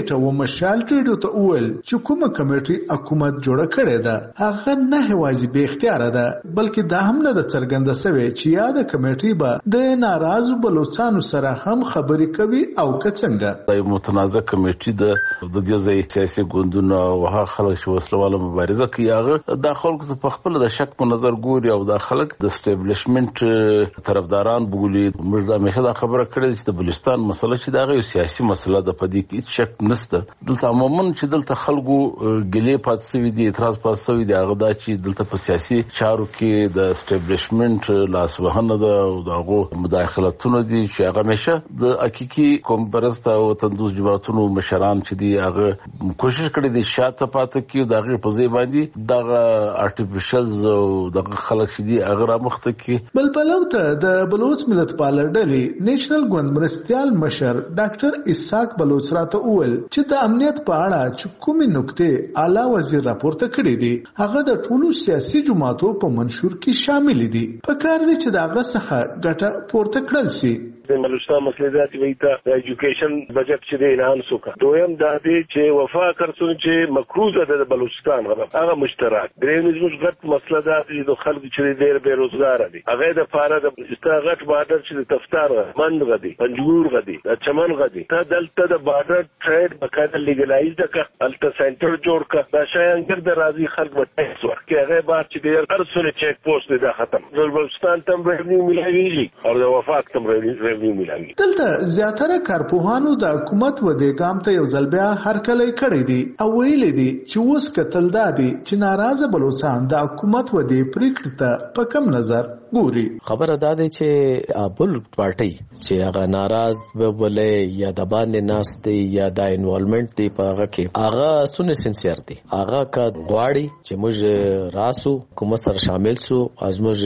نیټه و مشال ریډیو ته وویل چې کومه کمیټي حکومت جوړه کړې ده هغه نه هوازي به اختیار ده بلکې دا هم نه د څرګنده سوي چې یاد کمیټي به د ناراضو بلوچستانو سره هم خبرې کوي او که څنګه د متنازع کمیټي د دې ځای سیاسي ګوندونو او هغه خلک چې وسلواله مبارزه کوي هغه د خلکو په خپل د شک په نظر ګوري او د خلک د اسټابلیشمنت طرفداران بولي موږ د همیشه دا خبره کړې چې د بلوچستان مسله چې دا غو سیاسي مسله د پدې کې شک نشته دلته عموما چې دلته خلکو ګلې پات سوي دي اعتراض پات سوي دي هغه دا چې دلته په سیاسي چارو کې د اسټابلیشمنت لاس وهنه ده او دغه مداخلتونه دي چې هغه همیشه د حقيقي کومبرستا او تندوس جماعتونو مشران چې دي هغه کوشش کړي دي شاته پاتې کې دغه په ځای باندې دغه ارتفیشلز او دغه خلک چې دي هغه مخته کې بلبلو ته د بلوچ ملت پالر ډلې نېشنل ګوند مرستيال مشر ډاکټر اسحاق بلوچ راته وویل چې د امنیت په اړه چې کومې نکته اعلی وزیر راپورته کړې دي هغه د ټولو سیاسي جماعتو په منشور کې شامل دي په کار دي چې داغه څخه ګټه پورته کړل شي د بلوچستان مسلې ذاتي وي ته د ایجوکیشن بجټ چې د اعلان وکړ دویم دا دی چې وفا کړسون چې مکروزه د بلوچستان هغه مشترک دریم زموږ غټ مسله ده چې د خلکو چې ډېر بیروزګار دي هغه د فاره د استغاث بارډر چې د تفتار مند غدي پنجور غدي د چمن غدي ته دلته د بارډر ټریډ بقاعده لیګلایز د الټا سنټر جوړ کړ دا شاین ګرد راځي خلک به ټیکس ورکړي هغه بار چې د هر څه چیک پوسټ دی دا ختم د بلوچستان تم ریونیو ملایوي او د وفا تم ریونیو ملایوي دلته زیاتره کارپوهانو د حکومت و د ګام ته یو ځل بیا هرکلی کړی دی او ویلي دی چې اوس کتل دادي چې ناراضه بلوچستان د حکومت و د پریکړې ته په کم نظر ګوري خبره دا دی چې بل پارټي چې هغه ناراض بولې یا د باندې ناس دی یا د انوالومنت دی په هغه کې هغه سونه سنسیر دی هغه کا غواړي چې موږ راسو کوم سره شامل سو ازموږ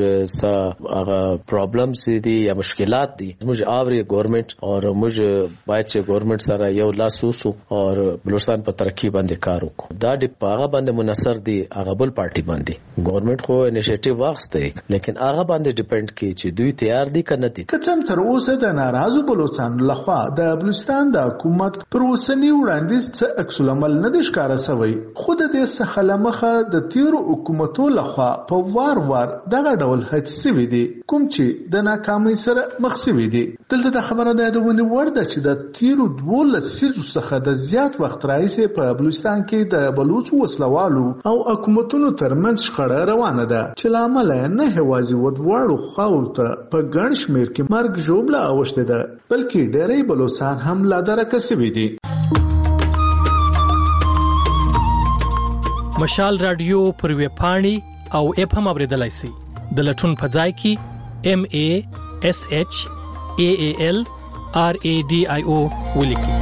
س هغه پرابلمز دي یا مشکلات دي موږ اوري ګورنمنت او موږ باید چې ګورنمنت سره یو لاس وسو او بلوچستان په ترقی باندې کار وکړو دا د پاغه باندې منصر دی هغه بل پارټي باندې ګورنمنت خو انیشیټیو واخسته لیکن هغه باندې ډیپند کی چې دوی تیار دي کنه دي کڅم تر اوسه د ناراضو بلوچستان لخوا د بلوچستان د حکومت پر اوسنی وړاندیز څه عکس العمل نه دي ښکارا سوی خود د څخه لمخه د تیرو حکومتو لخوا په وار دغه ډول هڅې دي کوم چې د ناکامۍ سره مخ شوي دي دلته د خبره ده د ونی ورده چې د تیرو 12 سیزو څخه د زیات وخت راځي په بلوچستان کې د بلوچ وسلوالو او حکومتونو ترمنځ شخړه روانه ده چې لامل نه هوازي ودواړو خواوته په ګڼ شمیر کې مرګ ژوبله اوشته ده بلکې ډېری بلوچستان هم لا درکه شوي دي مشال رادیو پر ویب پاڼې او اپ هم اوریدلای شئ د لټون په ځای کې MASHAALRADIO ولیکئ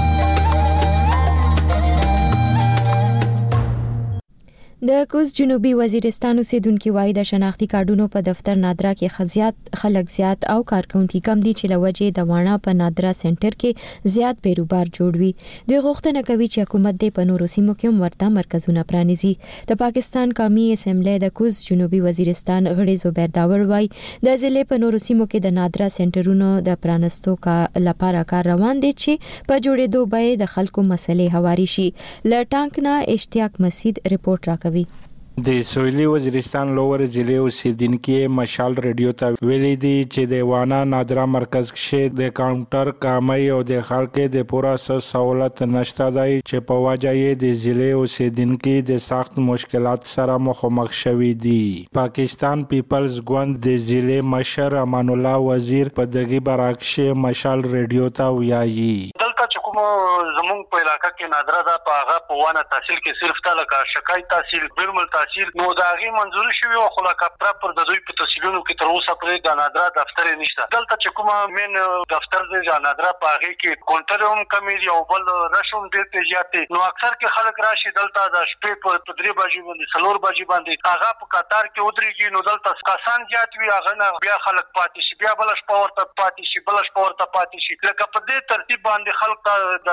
د کوز جنوبي وزیرستان اوسیدونکو وایي د شناختی کارډونو په دفتر نادرا کې خلک زیات او کارکونکي کم دي چې لوجه د وانا په نادرا سنټر کې زیات بیروبار جوړوي د غوښتنه کوي چې حکومت د پنورو سیمو کې ورته مرکزونه پرانیزي د پاکستان قومي اسمبلی د کوز جنوبي وزیرستان غړي زبیر داور وایي د ضلع پنورو سیمو کې د نادرا سنټرونو د پرانستو لپاره کار روان دي چې په جوړېدو به د خلکو مسلې هواري شي ل ټانک نه اشتیاق مسید ریپورت راکوي د سویلي وزیرستان لوور ضلع اوسیدونکو مشال ریډیو ته ویلي دي چې د وانا نادرا مرکز کې د کاونټر کامي او د خلکو د پورا سہولت نشته دی چې په وجه د ضلع اوسیدونکو د سخت مشکلات سره مخامخ شوي دي پاکستان پیپلز ګوند د ضلع مشر امان الله وزیر په دغه برعکس مشال ریډیو ته ویایي دلته چې کوم زمونږ په علاقې کې نادرا ده په هغه په وانا تحصیل کې صرف تعلق شکای تحصیل برمل نو داغي منظور شوی او خلاقه پر د دوی په تحصیلونو کې تر اوسه پرې د نادرا دفتر نشته دلته چې کومه مین دفتر د نادرا په هغه کې کونټر هم کمی دی او بل رشم ډېر زیاتې نو اکثر کې خلک راشي دلته د شپې په 3 بجې باندې 4 بجې باندې هغه په قطار کې ودرېږي نو دلته کسان زیات وي هغه نه بیا خلک پاتې شي بیا بل شپه ورته پاتې شي بل شپه ورته پاتې شي لکه په دې ترتیب باندې خلک د شناخت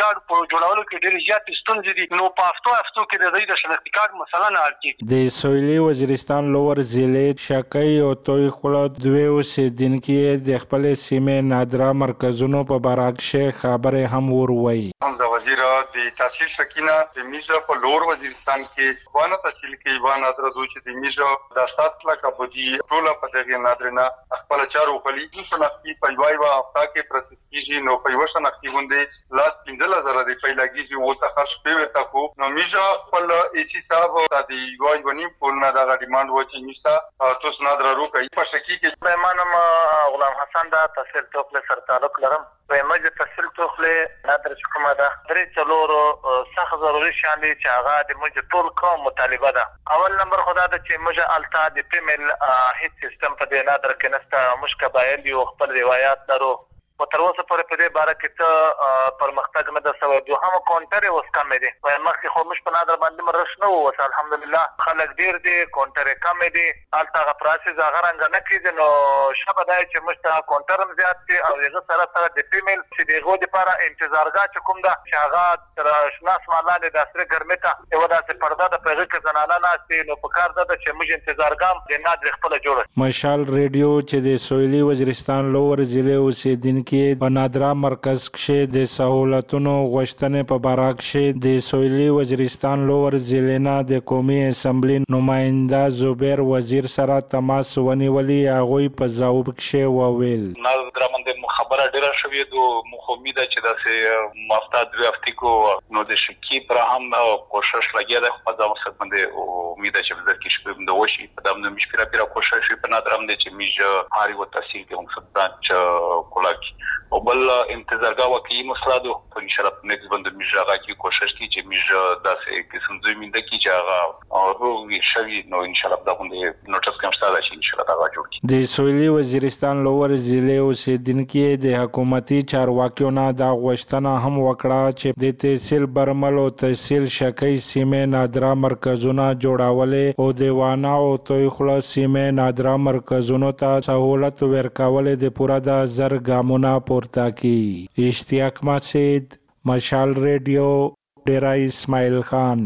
کارت په جوړولو کې ډېر زیات ستونزې دي. نو په هفتو کې د دې د شناختی کارت مسله نه حل کیږي. د سویلي وزیرستان لوور ضلع شکی او توي خوله دوی اوسیدونکو د خپل سیمې نادره مرکزونو په باره کې خبره هم وروي. حمزه وزیر د تحصیل شکینه د میزه په لوور وزیرستان کې وانه تحصیل کې وانه درځو چې د میزه د 7 لک ابدي ټول په دغه نادرنه خپل چارو خلی د شناختی په یوای وا هفته کې پروسس کیږي. نو په یو شناختی باندې لاس 15000 روپۍ لګیږي او ته خرج پیو ته خو نو میزه خپل ایسی صاحب د یوای ونی په نه د ډیماند و چې میسا توس نادر روکي په شکی کې پیمانم غلام حسن دا تحصیل توخله سره تعلق لرم. په مجه تحصیل توخله نادر کومه ده درې څلورو څخه ضروري شامل چې هغه د مجه ټول کوم مطالبه ده. اول نمبر خدا د چې مجه التا د پیمل هیڅ سیستم په دې نادر کې نسته مشکبایل یو خپل روایت درو په تر اوسه پورې په دې باره کې ته پرمختګ نه د سوي دوه کونټر اوس کم دي. مخکې خو مش په نادر باندې مرش نه و الحمدلله خلک ډیر دي کونټر کم دي الته غ پراسیز هغه رنګ نه کیږي. نو شپه دای چې مشته کونټر زیات دي او هغه سره د فیمیل چې دغه لپاره انتظارګاه چې کوم ده چې هغه تر شناس مالانه د اسره ګرمته یو داسې پرده د پیغه کې زنانه ناشته. نو په کار ده چې موږ انتظارګام د نادر خپل جوړ مشال ریډیو چې د سویلي وزیرستان لوور ضلع اوسیدونکو کې په نادره مرکز کې د سہولتونو غوښتنې په باره کې د سویلي وزیرستان لوور ضلع نه د قومي اسمبلی نماینده زبیر وزیر سره تماس ونیولي. هغه په ځواب کې وویل نادر باندې خبره ډیره شوې دوه مخومید چې داسې مافتا دوه هفتې کو نو د شکی پر هم کوشش لګیا ده. په ځم سره باندې امید چې د کې شپه د وشي په دامن مشپره پیرا کوشش په نادر باندې چې میج هاري و تحصیل کې هم ستان کولاکی او بل انتظارګه وکي مسلادو په ان شاء الله نیکس باندې میج هغه کې کوشش کوي چې میج داسې قسم زمینده کې چې هغه روغي شوی نو ان شاء الله دا باندې نوټس کوم ستاره شي ان شاء الله هغه جوړ د سویلي وزیرستان لوور ضلع اوسیدونکو د حکومتي چارواکیو نه دا غوښتنه هم وکړه چې د تحصیل برمل او تحصیل شکی سیمې نادره مرکزونه جوړول او دیوانه او توي خلا سیمې نادره مرکزونو ته سہولت ورکول د پورا د زر ګامونه پورته کی. اشتیاق مسجد مشال ریډیو ډیرا اسماعیل خان.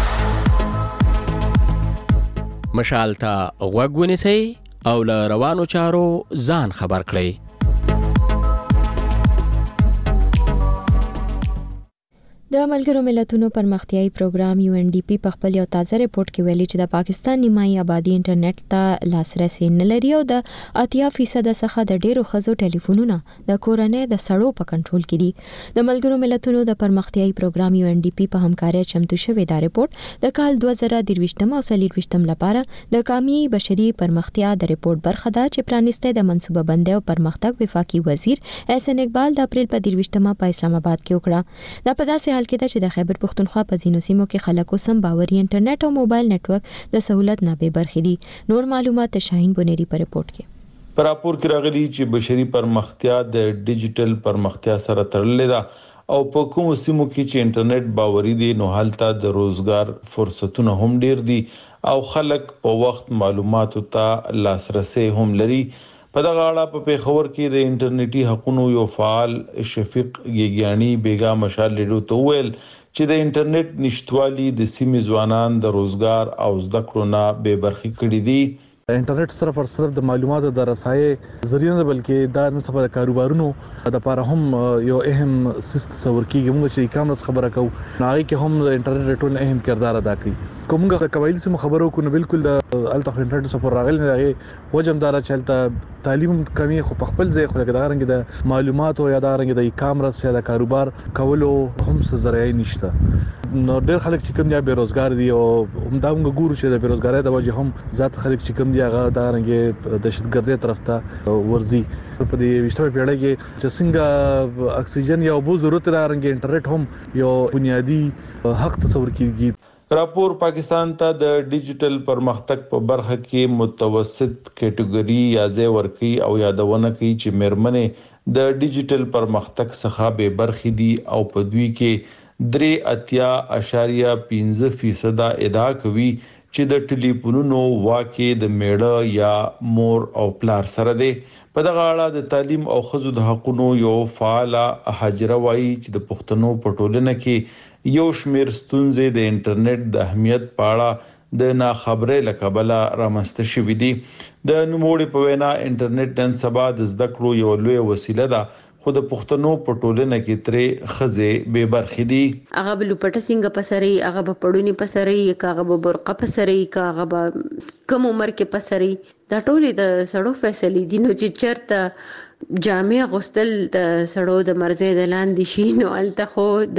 مشال ته غوږ ونیسئ او له روانو چارو ځان خبر کړئ. د ملګرو ملتونو پرمختیايي پروګرام UNDP په خپل یو تازه ریپورت کې ویلي چې د پاکستان نیمایي آبادی انټرنیټ ته لاسرسي نه لري او د 80% څخه د ډیرو ښځو ټلیفونونه د کورنۍ د سړو په کنټرول کې دي. د ملګرو ملتونو د پرمختیايي پروګرام UNDP په همکارۍ چمتو شوی دا ریپورت د کال 2023 او 2024 لپاره د قومي بشري پرمختیا د ریپورت برخه ده چې پرانیسته د منصوبه بندۍ او پرمختګ وفاقي وزیر احسن اقبال د اپریل په 23 په اسلام آباد کې وکړه. دا په داسې حال کې ده چې د خیبر پختونخوا په ځینو سیمو کې خلکو سم باوري انټرنیټ او موبایل نتورک د سہولت نه بې برخې دي. نور معلومات شاهین بنيري په ریپورت کې پر راپور کې راغلي چې بشري پرمختیا د ډیجیټل پرمختیا سره تړلې ده او په کوم سیمو کې چې انټرنیټ باوري دي نو هلته د روزګار فرصتونه هم ډیر دي او خلک په وخت معلوماتو ته لاسرسي هم لري. په دغه اړه په پیښور کې د انټرنیټي حقوقو یو فعال شفیق ګیګیانی بیگا مشال ریډیو ته ویل چې د انټرنیټ نشټوالي د سیمې ځوانان د روزګار او زده کړو نه بې برخې کړي دي. انټرنیټ صرف او صرف د معلوماتو د رسایي ذریعہ نه بلکې دا نه څه د کاروبارونو د لپاره هم یو اهم تصور کیږي. موږ چې کوم خبره کوو هغه کې هم د انټرنیټ ټول اهم کردار ادا کوي. کومه قبایلی سم خبرو کو نه بالکل د الته انټرنیټ سفر راغلی نه وجمدار چلته تعلیم کمی خو په خپل ځای خو لګا رنګ د معلوماتو یا د رنګ د ای-کامرس یا د کاروبار کولو هم څه ذریعہ نشته. نو ډېر خلک چې کوم دی بیروزګار دي او هم دا موږ ګورو چې د بیروزګارۍ د وجه هم ذات خلک چې کوم دی هغه د رنګ دهشتګردۍ طرف ته ورزي. په دې 20 پیړۍ کې چې څنګه اکسیجن یا اوبو ضرورت لري انټرنیټ هم یو بنیادی حق تصور کیږي. راپور پاکستان ته د ډیجیټل پرمختګ په برخه کې متوسط کټګوري یا ځای ورکړي او یادونه کوي چې مېرمنې د ډیجیټل پرمختګ څخه به برخې دي او په دوی کې 3.5% ادعا کوي چې د ټلیفونونو واکې د میړه یا مور او پلار سره دی. په دغه اړه د تعلیم او ښځو د حقوقو یو فعال حاجره وایي چې د پښتنو په ټولنه کې یو شمېر ستونزې د انټرنیټ د اهمیت په اړه د ناخبرۍ له کبله رامنځته شوې دي. د نوموړي په وینا انټرنیټ نن سبا د زده کړو یو لوی وسیله ده، خو د پښتنو په ټولنه کې ترې ښځې بې برخې دي. هغه به لوپټه څنګه پسري، هغه به پړونی پسري، هغه به برقه پسري، هغه به کم عمر کې پسري. دا ټولې د سړو فیصلې دي. نو چې چرته جامع غوستل د سړو د مرزي د لاندې شي، نو الته خو د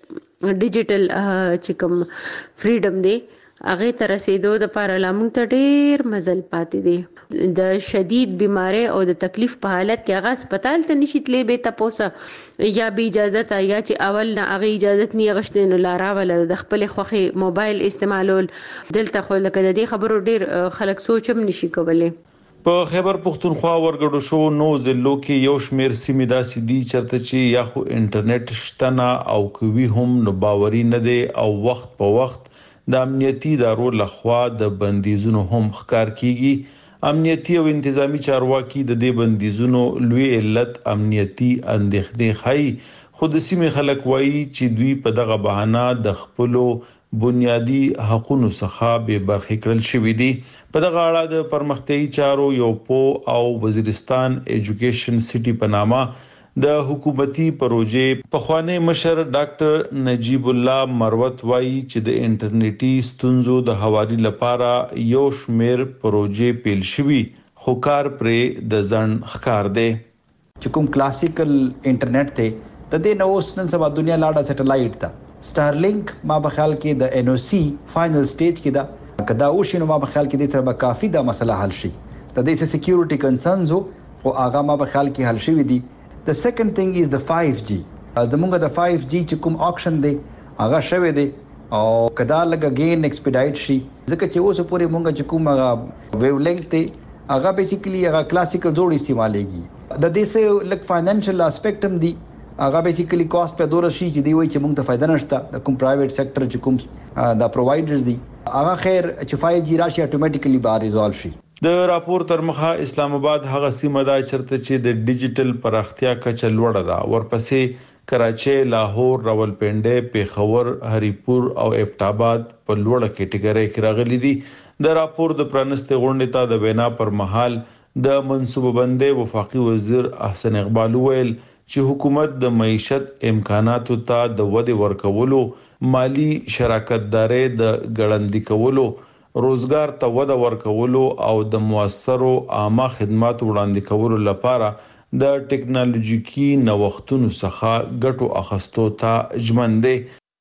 ډیجیټل چې کوم فریډم دی هغه تر رسیدو د لپاره لامون ته ډیر مزل پاتې دي. د شدید بیماری او د تکلیف په حالت کې هغه هسپتال ته نشي تللی به تاسو یا به اجازه ته یا چې اول نه هغه اجازه نه غشتنه نو لارا ول د خپل خوخي موبایل استعمالول دلته خو لکه د دې خبرو ډیر خلک سوچم نشي کولای. په خیبر پختونخوا ورګړو شو نو ضلعو کې یو شمېر سیمې داسې دي چرته چې یا خو انټرنیټ شته نه او کوي هم نو باوري نه دی او وخت په وخت د امنیتي ادارو لخوا د بندیزونو هم ښکار کیږي. امنیتي او انتظامی چارواکي د دې بندیزونو لوی علت امنیتي اندېښنې ښيي، خو د سیمې خلک وایي چې دوی په دغه بهانه د خپلو بنیادی حقوقو څخه به برخې کړل شوې دي. په دغه اړه د پرمختیايي چارو یو په او وزیرستان ایجوکیشن سټي په نامه د حکومتي پروژې پخوانی مشر ډاکټر نجیب الله مروت وایي چې د انټرنیټي ستونزو د حوالې لپاره یو شمېر پروژې پیل شوي، خو کار پرې د ځن ښکار دی. چې کوم کلاسیکل انټرنیټ ته د دې نو نن سبا دنیا لاړه سټلایټ ته سټارلینک ما په خیال کې د ان او سی فائنل سټیج کې دا کدا او شنو ما په خیال کې د تر به کافي دا مسله حل شي. د دې سکیورټي کنسرنز او هغه ما په خیال کې حل شوی دي. The second thing is the 5G. زمونږ د 5G چې کوم آکشن دی هغه شوی دی او کدا لګ اگین ایکسپیډایټ شي ځکه چې اوس پورې مونږ چې کوم هغه ویو لینک دی هغه بیسیکلی هغه کلاسیکل جوړ استعمالېږي. د دې سه لګ فاینانشل اسپیکټ هم دی هغه بیسیکلی کاست په دور شي چې دی وای چې مونږ ته فائدہ نشته. د کوم پرایویټ سېکټر چې کوم دا پرووایډرز دي هغه خیر چې 5G راشي اتوماتیکلی به ریزولف شي. د راپور تر مخه اسلام آباد هغه سیمه ده چرته چې د ډیجیټل پراختیا کچه لوړه ده، ورپسې کراچي، لاهور، راولپنډي، پیښور، هریپور او ابټاباد په لوړه کټګوري کې راغلي دي. د راپور د پرانستې غونډې ته د وینا پر مهال د منصوبه بندي وفاقي وزیر احسن اقبال ویل چې حکومت د معیشت امکاناتو ته د ودې ورکولو، مالی شراکتداري د ګړندې کولو، روزګار ته وده ورکولو او د موثرو عامه خدماتو وړاندې کولو لپاره د ټکنالوژیکي نوښتونو څخه ګټو اخیستو ته ژمن دی.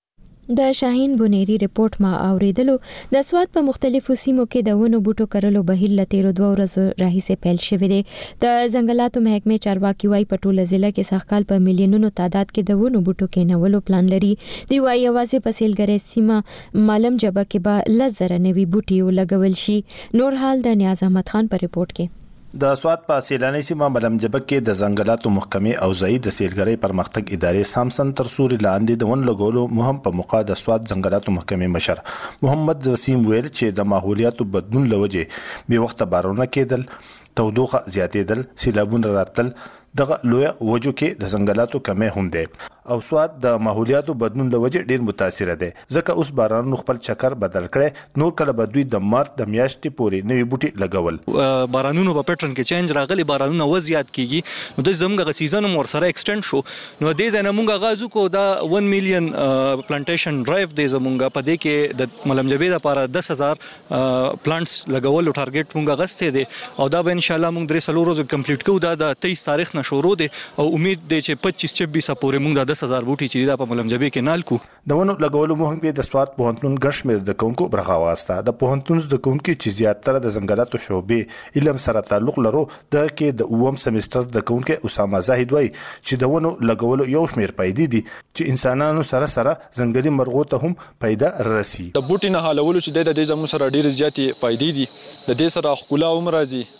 د شاهین بونيري رپورت ما اوریدلو د سواد په مختلفو سیمو کې د ونو بوټو کرلو بهیر لته 2 ورځې راهیسې پیل شوې دي. د ځنګلاتو محکمې چارواکي وايي په ټوله ضلع کې سږکال په میلیونونو تعداد کې د ونو بوټو کېنولو پلان لري. دی وايي یوازې په سیلګرۍ سیمه مالم جبه کې به 10,000 نوي بوټي ولګول شي. نور حال د نیاز احمد خان په رپورت کې. د سواد په سیلاني سیمه ملم جبه کې د ځنګلاتو محکمې او ځای د سیلګرۍ پرمختګ ادارې سامسن تر سوري لاندې د ون لګولو مهم په موقع د سواد ځنګلاتو محکمې مشر محمد وسیم ویل چې د ماحولیاتو بدلون لوجه به وخت بارونه کېدل، تودوخه زیاتېدل، سیلابونه راتل، دغه لوی وجو کې د ځنګلاتو کمې هم ده او سواد د ماحولیاتو بدلون لوجه ډیر متاثر ده ځکه اوس بارانونو خپل چکر بدل کړي. نور کله به دوی د مارچ د میاشتې پورې نوې بوټي لګول. بارانونو په پیټرن کې چینج راغلي، بارانونه وزيات کیږي نو د زموږ سیزن مور سره ایکسټند شو. نو دې ځنه موږ غازو کو دا 1 میلیون پلانټیشن ډرایو دې زموږ په دې کې د ملمجبې لپاره 10,000 پلانټس لګول ټارګټ موږ غسته دي او دا به ان شاء الله موږ درې سلو ورځې کمپلیټ کوو. دا د 23 تاریخ نه شروع دي او امید دی چې 25-26 پورې موږ د 10,000 بوټي چې دا په ملمجبې کې نال کو. د ونو لګولو مهم په د سواد پوهنتون ګرشمیر د کونکو برخه واسطه د پوهنتون د کونکو چې زیاتره د ځنګلاتو شعبې علم سره تعلق لرو د کې د اوم سمستر د کونکو اسامه زاهد وای چې د ونو لګولو یو شمیر پیدا دي چې انسانانو سره ځنګلي مرغو ته هم پیدا راسي. د بوټي نه حالولو چې د دې زمو سره ډیر زیاتې فائدې دي. د دې سره خپل عمر راځي،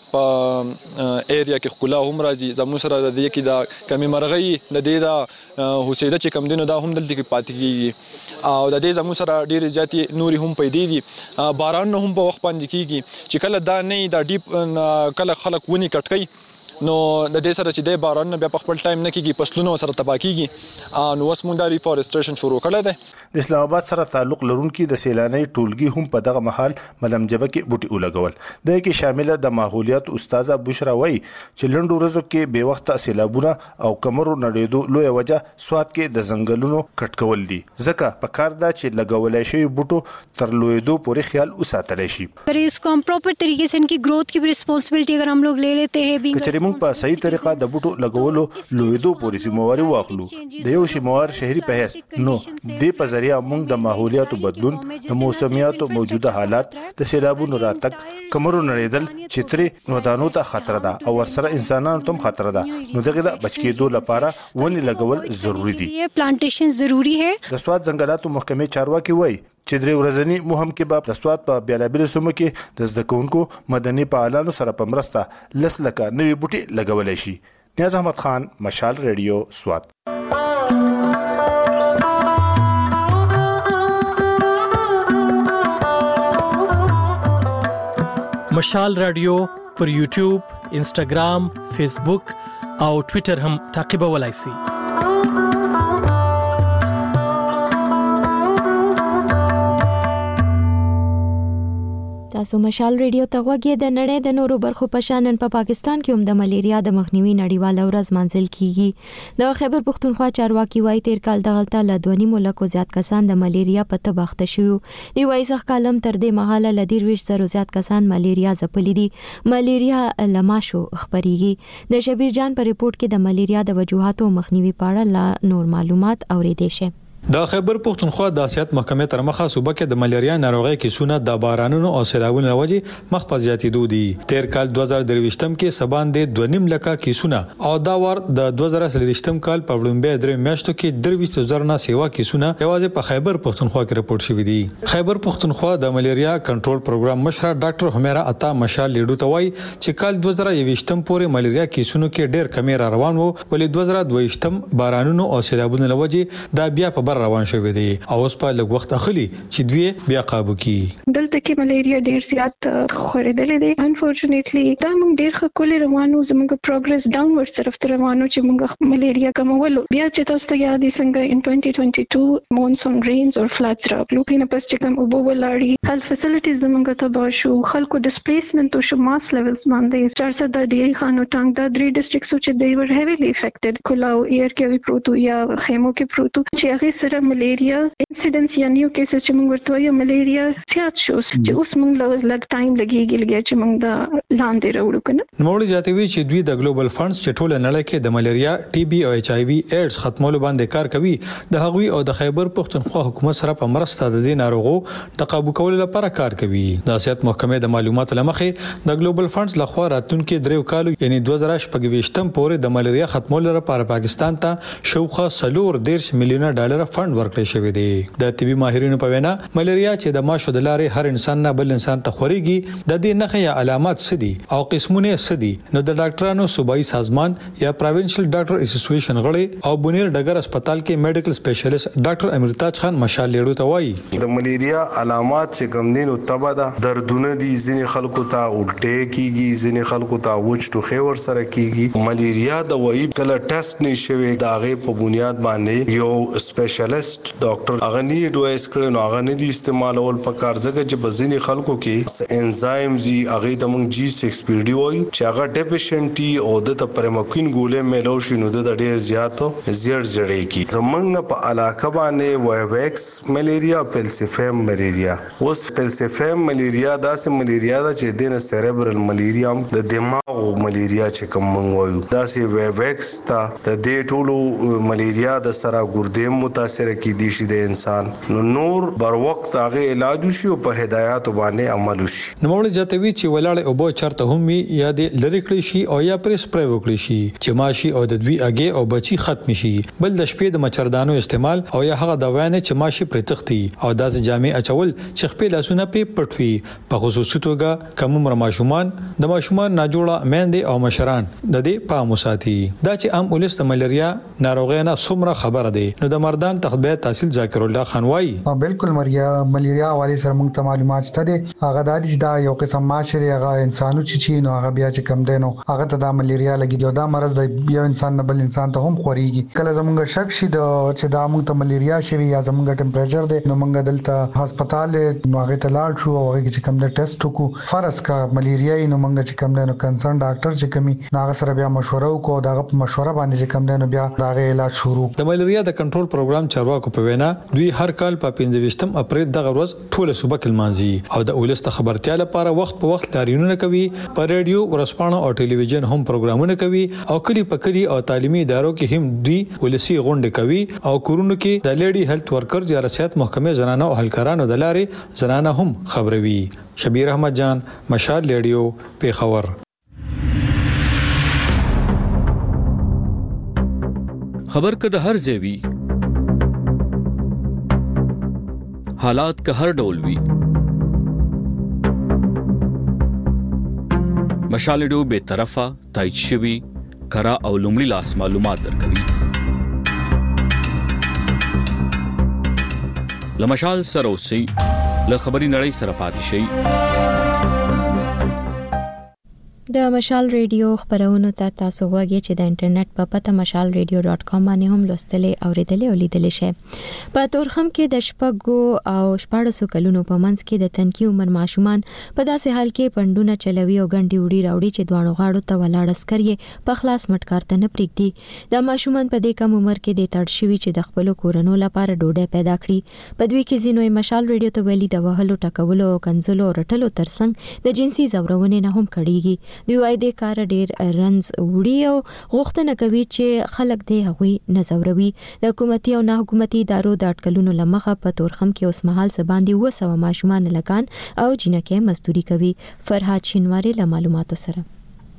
په ایریا کې خلا هم راځي زموږ سره د دې کې د کمی مرغۍ د دې د حسیده چې کم دینو دا هم دلته کې پاتې کیږي او د دې زموږ سره ډېر زیاتې نوري هم پیدا دي باران هم په وخت باندې کیږي چې کله دا نه د ډیپ کله خلک ونی کټکي نو د دې سره چې د باران بیا په خپل ټایم نه کیږي فصلونه سره تباہ کیږي نو اوس موږ د ریفورستریشن شروع کړل دی د اسلام آباد سره تعلق لرونکي د سیلاني ټولګي هم په دغه محل ملمجبه کې بوټي ولګول د کې شامل د ماحولیات استاذه بشرا وای چې لنډو ورځو کې به وخت سیلابونه او کمرو نړیدو لوی وجه سواد کې د ځنګلونو کټکول دي ځکه په کار دا چې لګولای شي بوټو تر لویدو پورې خیال وساتل شي पर इसको हम प्रॉपर तरीके से इनकी ग्रोथ की भी रिस्पांसिबिलिटी अगर हम लोग ले लेते हैं موږ په صحیح طریقه د بوټو لګولو لویدو پورې سیمواري واخلو د یو سیموار شهري په هیڅ نو د په ذریعہ موږ د ماحولیاتو بدلون د موسمیاتو موجوده حالات د سیلابونو راتګ کمرو نړیدل چتري نودانو ته خطر ده او ورسره انسانانو ته خطر ده نو دغه بچ کېدو لپاره ونی لګول ضروری دي پلانټیشن ضروری ہے د سواد ځنګلاتو محکمې چارواکي وایي چې درې ورځنی مهم کې به د سواد په بیلابل سیمو کې د زده کوونکو مدني فعالانو سره په مرسته لس لکه نوي بوټي لګولای شي نیاز احمد خان مشال ریډیو سواد مشال رادیو پر یوټیوب انسټاګرام فیسبوک او ټوئیټر هم تعقیبولای شئ تاسو مشال ریډیو ته غوږی د نړۍ د نورو برخو په شان په پاکستان کې هم د ملیریا د مخنیوي نړیواله ورځ منځل کیږي د خیبر پښتونخوا چارواکي وایي تیر کال د غلطه لدونی ملکو زیات کسان د ملیریا په تبه اخته شوي دی وایي ځکه کالم تر دې مهاله لدیر ویش زرو زیات کسان ملیریا ځپلي دي ملیریا لماشو خبريږي د شبیر جان په ریپورت کې د ملیریا د وجوهاتو مخنیوي په اړه لا نور معلومات اورېدل شي د خیبر پښتونخوا د سیاست محکمې تر مخه صوبه کې د ملیریا ناروغي کیسونه د بارانونو او سیلابونو لوجې مخ په زیاتېدو دي تیر کال 2023م کې سبان د 2.5 لکه کیسونه او دا ور د 2023م کال په وړاندې درې میاشتو کې 23,000 نه سیوا کیسونه یوازې په خیبر پښتونخوا کې راپورټ شوي دي خیبر پښتونخوا د ملیریا کنټرول پروګرام مشر ډاکټر همیرا عطا مشال لیډو ته وایي چې کال 2023م پورې ملیریا کیسونو کې ډېر کمی را روان وو ولې 2022م بارانونو او سیلابونو لوجې دا بیا په روان شوی دی او اوس په لږ وخت اخلي چې دوی بیا قابو کی دلته کې ملیریا ډیر زیات خورېدلې دي انفورچونټلی دا موږ ډیر خپل روانو زموږ پروګرس ډاونورډ طرف ته روانو چې موږ ملیریا کمولو بیا چې تاسو ته یاد څنګه ان 2022 مونسون رینز او فلډز راغلو کینه پس چې کوم اوبو ولاړی هیلث فیسیلیټیز زموږ ته باشو خلکو ډیسپلیسمنت او شو ماس لیولز باندې 400 د ډیری خانو ټانګ د درې ډیسټریکټس چې دی ور هیویلی افیکټډ کلاو ایر کې وی پروتو یا خیمو کې پروتو چې هغه سره ملیریا انسیډنس یا نیو کیسز چې موږ ورته یو ملیریا زیات شو چې اوس موږ لږ ټایم لګیږي چې موږ د لاندې راوړو کنه نوموړي جاتوي چې دوی د ګلوبل فندز چې ټول نړۍ کې د ملیریا ټي بي او ایچ آی وی ایډز ختمولو باندې کار کوي د هغوی او د خیبر پښتونخوا حکومت سره په مرسته د دې ناروغو د قابو کولو لپاره کار کوي د سیاست محکمې د معلوماتو لمخې د ګلوبل فندز لخوا راتلونکو دریو کالو یعنی 2018م پورې د ملیریا ختمولو لپاره پاکستان ته شاوخوا 3.4 میلیون ډالر فند ورکړل شوی دی د طبي ماهرینو په وینا ملیریا چې د ماشو د لارې هر انسان نه بل انسان ته خوريږي د دې نښې یا علامات سدي او قسمونه سدي نو د ډاکټرانو صوبایي سازمان یا پروینشل ډاکټر اسوسییشن غړي او بونیر ډګر هسپتال کې میډیکل سپیشلیست ډاکټر امرتاج خان مشال لیډو ته وایي د ملیریا علامات چې کوم دي نو تبه ده دردونه دي ځینې خلکو ته الټه کیږي ځینې خلکو ته وچ ټوخه ور سره کیږي ملیریا د وایي کله ټیسټ نشوي دا غي په بنیاد باندې یو سپیشلیست ډاکټر هغه نه ایڈوایس کړي نو هغه نه دي استعمالول په کار ځکه چې بزینی خلکو کې انزایم زی هغه د مونږ G6 پی ډی وای چې هغه ډیفیشنټي او د پرمکوین ګولې ملو شنو د ډېر زیاتو زړې کی زمونږ په علاقه باندې وایویکس ملیریا پلسیفیم ملیریا اوس پلسیفیم ملیریا داسې ملیریا دا چې دینه سیریبرل ملیریا د دماغ ملیریا چې کوم مونږ وایو داسې وایویکس تا د دې ټولو ملیریا د سره ګردې متاثر کی دي شي د انسان نو نور بر وخت هغه علاج شي او په هدایت باندې عمل وشي. نو موږ جاتوي چې ولاړ او بو چرته هم یا د لری کړی شي او یا پر سپری وکړي شي چې ماشي او د دوی اگې او بچي ختم شي. بل د شپې د مچردانو استعمال او یا هغه دوايانه چې ماشي پر تختی او داس جامع اچول چې خپل لاسونه په پټوي. په خصوصي توګه کوم ماشومان د ماشومان ناجوړه میندې او مشران د دې پام وساتي. دا چې عام ولست ملاریا ناروغي نه څومره خبره ده. نو د مردان تخبه تحصیل ذاکر الله خان وایي بالکل ملاریا والی سره موږ ته معلومات شته دي. هغه د دې دا یو قسم ماشري هغه انسانو چې نو هغه بیا چې کم دینو هغه ته د ملاریا لګي دی. دا مرض د یو انسان نه بل انسان ته هم خوريږي. کله زموږ شک شي د چې دا موږ ته ملاریا شوی یا زموږ ټمپریچر دی نو موږ دلته هسپتال نو هغه ته لاړ شو او هغه چې کم د ټیسټ وکړو فرض کا ملاریا نو موږ چې کم دینو کنسرن ډاکټر چې کمی هغه سره بیا مشوره وکړو. دا په مشوره باندې چې کم دینو بیا دا علاج شروع. د ملاریا د کنټرول پروګرام چارواکو په وینا دوی هر کال په 15 اپریل دغه ورځ ټول صوبه کې لمانځي او د ولست خبرتیا لپاره وخت په وخت لاریونونه کوي. په ریډیو ورسپانو او ټلویزیون هم پروګرامونه کوي او کلی په کلی او تعلیمي ادارو کې هم دوی ولسی غونډه کوي او کورونو کې د لیډي هیلث ورکر یا رسایت محکمه زنانه او هلکارانو د لارې زنانه هم خبروي. شبیر احمد جان مشال ریډیو پیښور. خبر که د هر ځای وي حالات که هر ډول وي مشال ریډیو به طرفه تایید شوی کرا او لومړی لاس معلومات درکوي. لمشال سره اوسئ له خبري نړۍ سره پاتې شئ. د مشال ریډیو خبرونو ته تاسو غواړئ چې د انټرنیټ په پته mashalradio.com باندې هم لوستلې او ریډلې او لیدلې شئ. په تورخم کې د شپږو او 14 کلونو په منځ کې د تنکي عمر ماشومان په داسې حال کې پندونه چلوي او ګنډي وړي راوړي چې دوانو غاړو ته ولاړ اسکرې په خلاص مټکار ته نه پریږدي. د ماشومان په دې کم عمر کې د تړ شوي چې د خپل کورونو لپاره ډوډۍ پیدا کړي. په دوی کې ځینو مشال ریډیو ته ویلي د وهلو ټکولو او کنځلو او رټلو ترڅنګ د جنسي زورونې نه هم کړيږي. دوی وايي د کار ډیر رنز وړي او غوښتنه کوي چې خلک دې هغوی نزوروي. د حکومتي او نه حکومتي ادارو د اټکلونو لمخه په تورخم کې اوس مهال سباندې 200 ماشومان لکان او جنکې مزدوري کوي. فرهاد شینواری له معلوماتو سره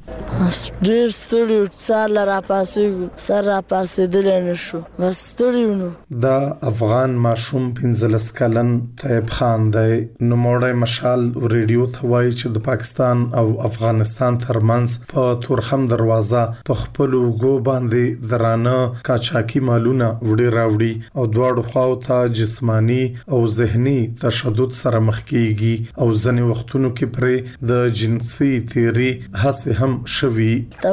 ډیر ستړي سار را پاسې سر را پاسېدل نشو بس ستړي نو. دا افغان ماشوم 15 کلن طیب خان دی. نو موړی مشال ریډیو ته وایي چې د پاکستان او افغانستان ترمنځ په تورخم دروازه په خپل وګو باندې درانه کاچاکی مالونه وړي راوړي او دواړو خواو ته جسمانی او ذهني تشدد سره مخ کیږي او ځنې وختونو کې پرې د جنسي تیری هڅه هم شوي.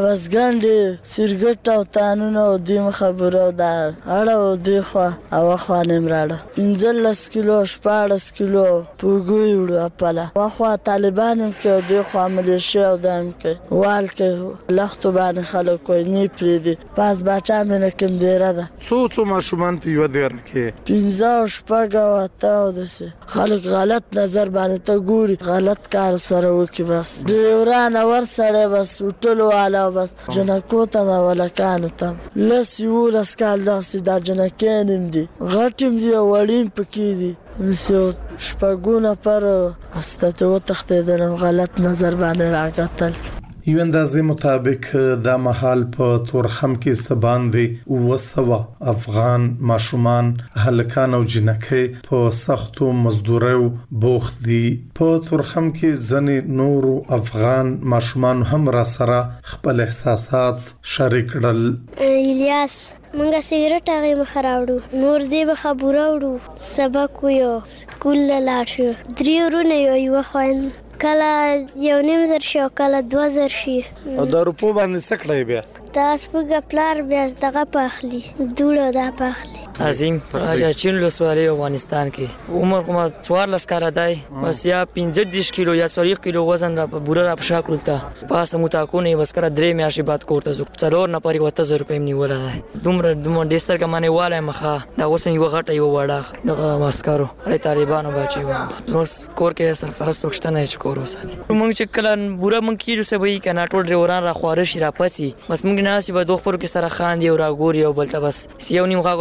تبسګنډ سرګټ او تانونه او د خبرو دا اړه او د خوا او خوا نیم راړه 15 کیلو 14 کیلو پوګوي وړه پاله واخوا طالبان هم کې او د خوا ملیشیا او دام کې وال کې لختو باندې خلک کوي نه پریدي پاس بچا مې کوم دیره ده. څو ماشومان په یو دیره کې 15 شپږ او اته دسه خلک غلط نظر باندې ته ګوري غلط کار سره وکي بس د ورانه ور سره بس وټلو والا بس جنکو ته ولا کانو ته لسی ولس کال داسې دا جنکین دي غټم دي وړین پکې دي نسو شپګونه پر استته وتختیدل غلط نظر باندې راغتل. یو اندازې مطابق دا محل په تورخم کې سباندې 200 افغان ماشومان هلکان او جنکې په سختو مزدوریو بوخت دي. په تورخم کې ځنې نور افغان ماشومان هم را سره خپل احساسات شریک کړل. الیاس منګه سیګریټ هغه مخراوړو نور دې مخبره وړو سبق ویو سکول لاړ شو 3 ورونه یو خوان کله 1.5 شي کله 2000 شي او د روپو باندې سکړای بیا تاسو په پلار بیا دغه پخلی دوړو دا پخلی عظیم راچین لسوالي افغانستان کې عمر کوم 14 کال دی بس یا 15 کیلو یا 40 کیلو وزن را بوره را پښاکول تا پاسه متاکونه وسکره 3 میاشتې بعد کوړه زو څلور نه پرې 2000 روپۍ نیول دی دومره ډیستر کمانه واله مخه دا اوس یو غټه یو وړه دغه ماسکارو له طالبانو بچي و اوس کور کې سرفرست وښتنه چې کور وساتي موږ چې کله بوره مونږ کیږي سبي کنه ټول ډریوران را خوارش را پسي بس موږ نه سی به دوه پر کې سره خان دی او را ګوري او بلته بس سیو نیم غاغه چې بوره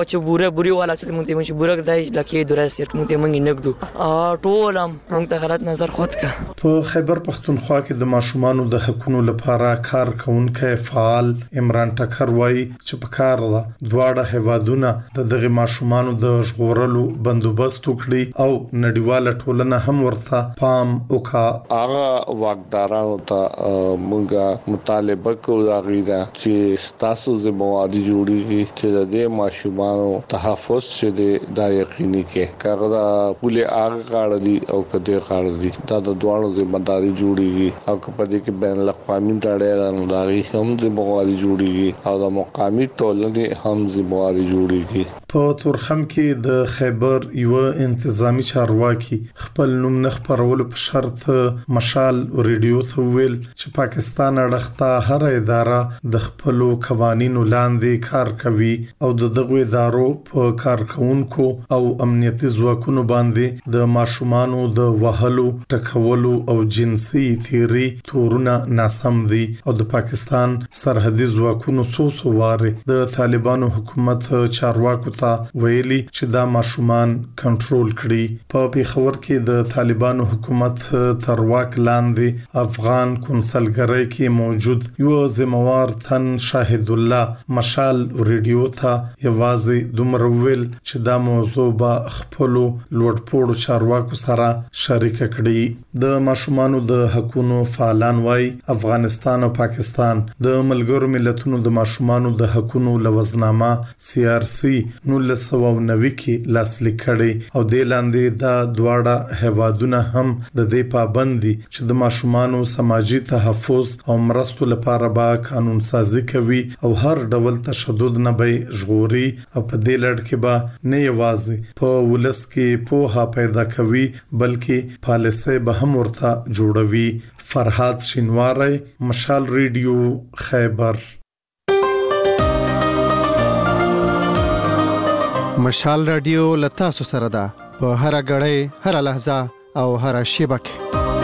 بوري والا چې مونږ ته مونږ بورګ دای لکه دراسه مونږ ته مونږ نګدو ټولم مونږ ته غلط نظر خود کا. په خیبر پختونخوا کې د ماشومانو د حقوقو لپاره کار کوونکی فعال عمران ټکر وایي چې په کار ده دواړه هیوادونه د دغه ماشومانو د ژغورلو بندوبست وکړي او نړیواله ټولنه هم ورته پام وکړه. هغه واکدارانو ته مونږه مطالبه کوو دا چې تاسو ذمہواری جوړیږي چې د دې ماشومانو تحفظ شه دا یقیني کې کاغذ پوله هغه کار دي او کده کار دي دا د دوانو ذمہداري جوړیږي او په دې کې بین الاقوامي تړاو لري هم ذمہواری جوړیږي او د مقامي ټولنې هم ذمہواری جوړیږي. په تورخم کې د خیبر یو انتظامی چارواکي خپل نوم نه خبرولو په شرط مشال ریډیو ته ویل چې پاکستان اړخته هر اداره د خپل قوانینو لاندې کار کوي او دغه ادارو په کارکونکو او امنیتي ځواکونو باندې د ماشومانو د وهلو ټکولو او جنسي تیری تورونه ناسم دي او د پاکستان سرحدي ځواکونو څو واره د طالبانو حکومت چارواکو ته ویلي چې دا ماشومان کنټرول کړي. په پیښور کې د طالبانو حکومت تر واک لاندې افغان کنسلګری کې موجود یو ذمہوار تن شاهد الله مشال ریډیو ته یوازې دومره ویل چې دا موضوع به خپل لوړپوړو چارواکو سره شریک کړي. د ماشومانو د حقوقو فعالان وايي افغانستان او پاکستان د ملګرو ملتونو د ماشومانو د حقوقو لوزنامه CRC 1990 کې لاسلیک کړي او د لاندې دا دواړه هیوادونه هم د دې پابندي چې د ماشومانو سماجی تحفظ او مرستو لپاره به قانون سازي کوي او هر ډول تشدد نه به ژغوري او په دې لړ کې به نه یوازې په ولس کې پوهه پیدا کوي بلکې پالیسي به هم ورته جوړوي. فرحات شینواری، مشال ریډیو، خیبر. مشال رادیو لتا سره ده په هر غړې هر لحظه او هر شیبه کې.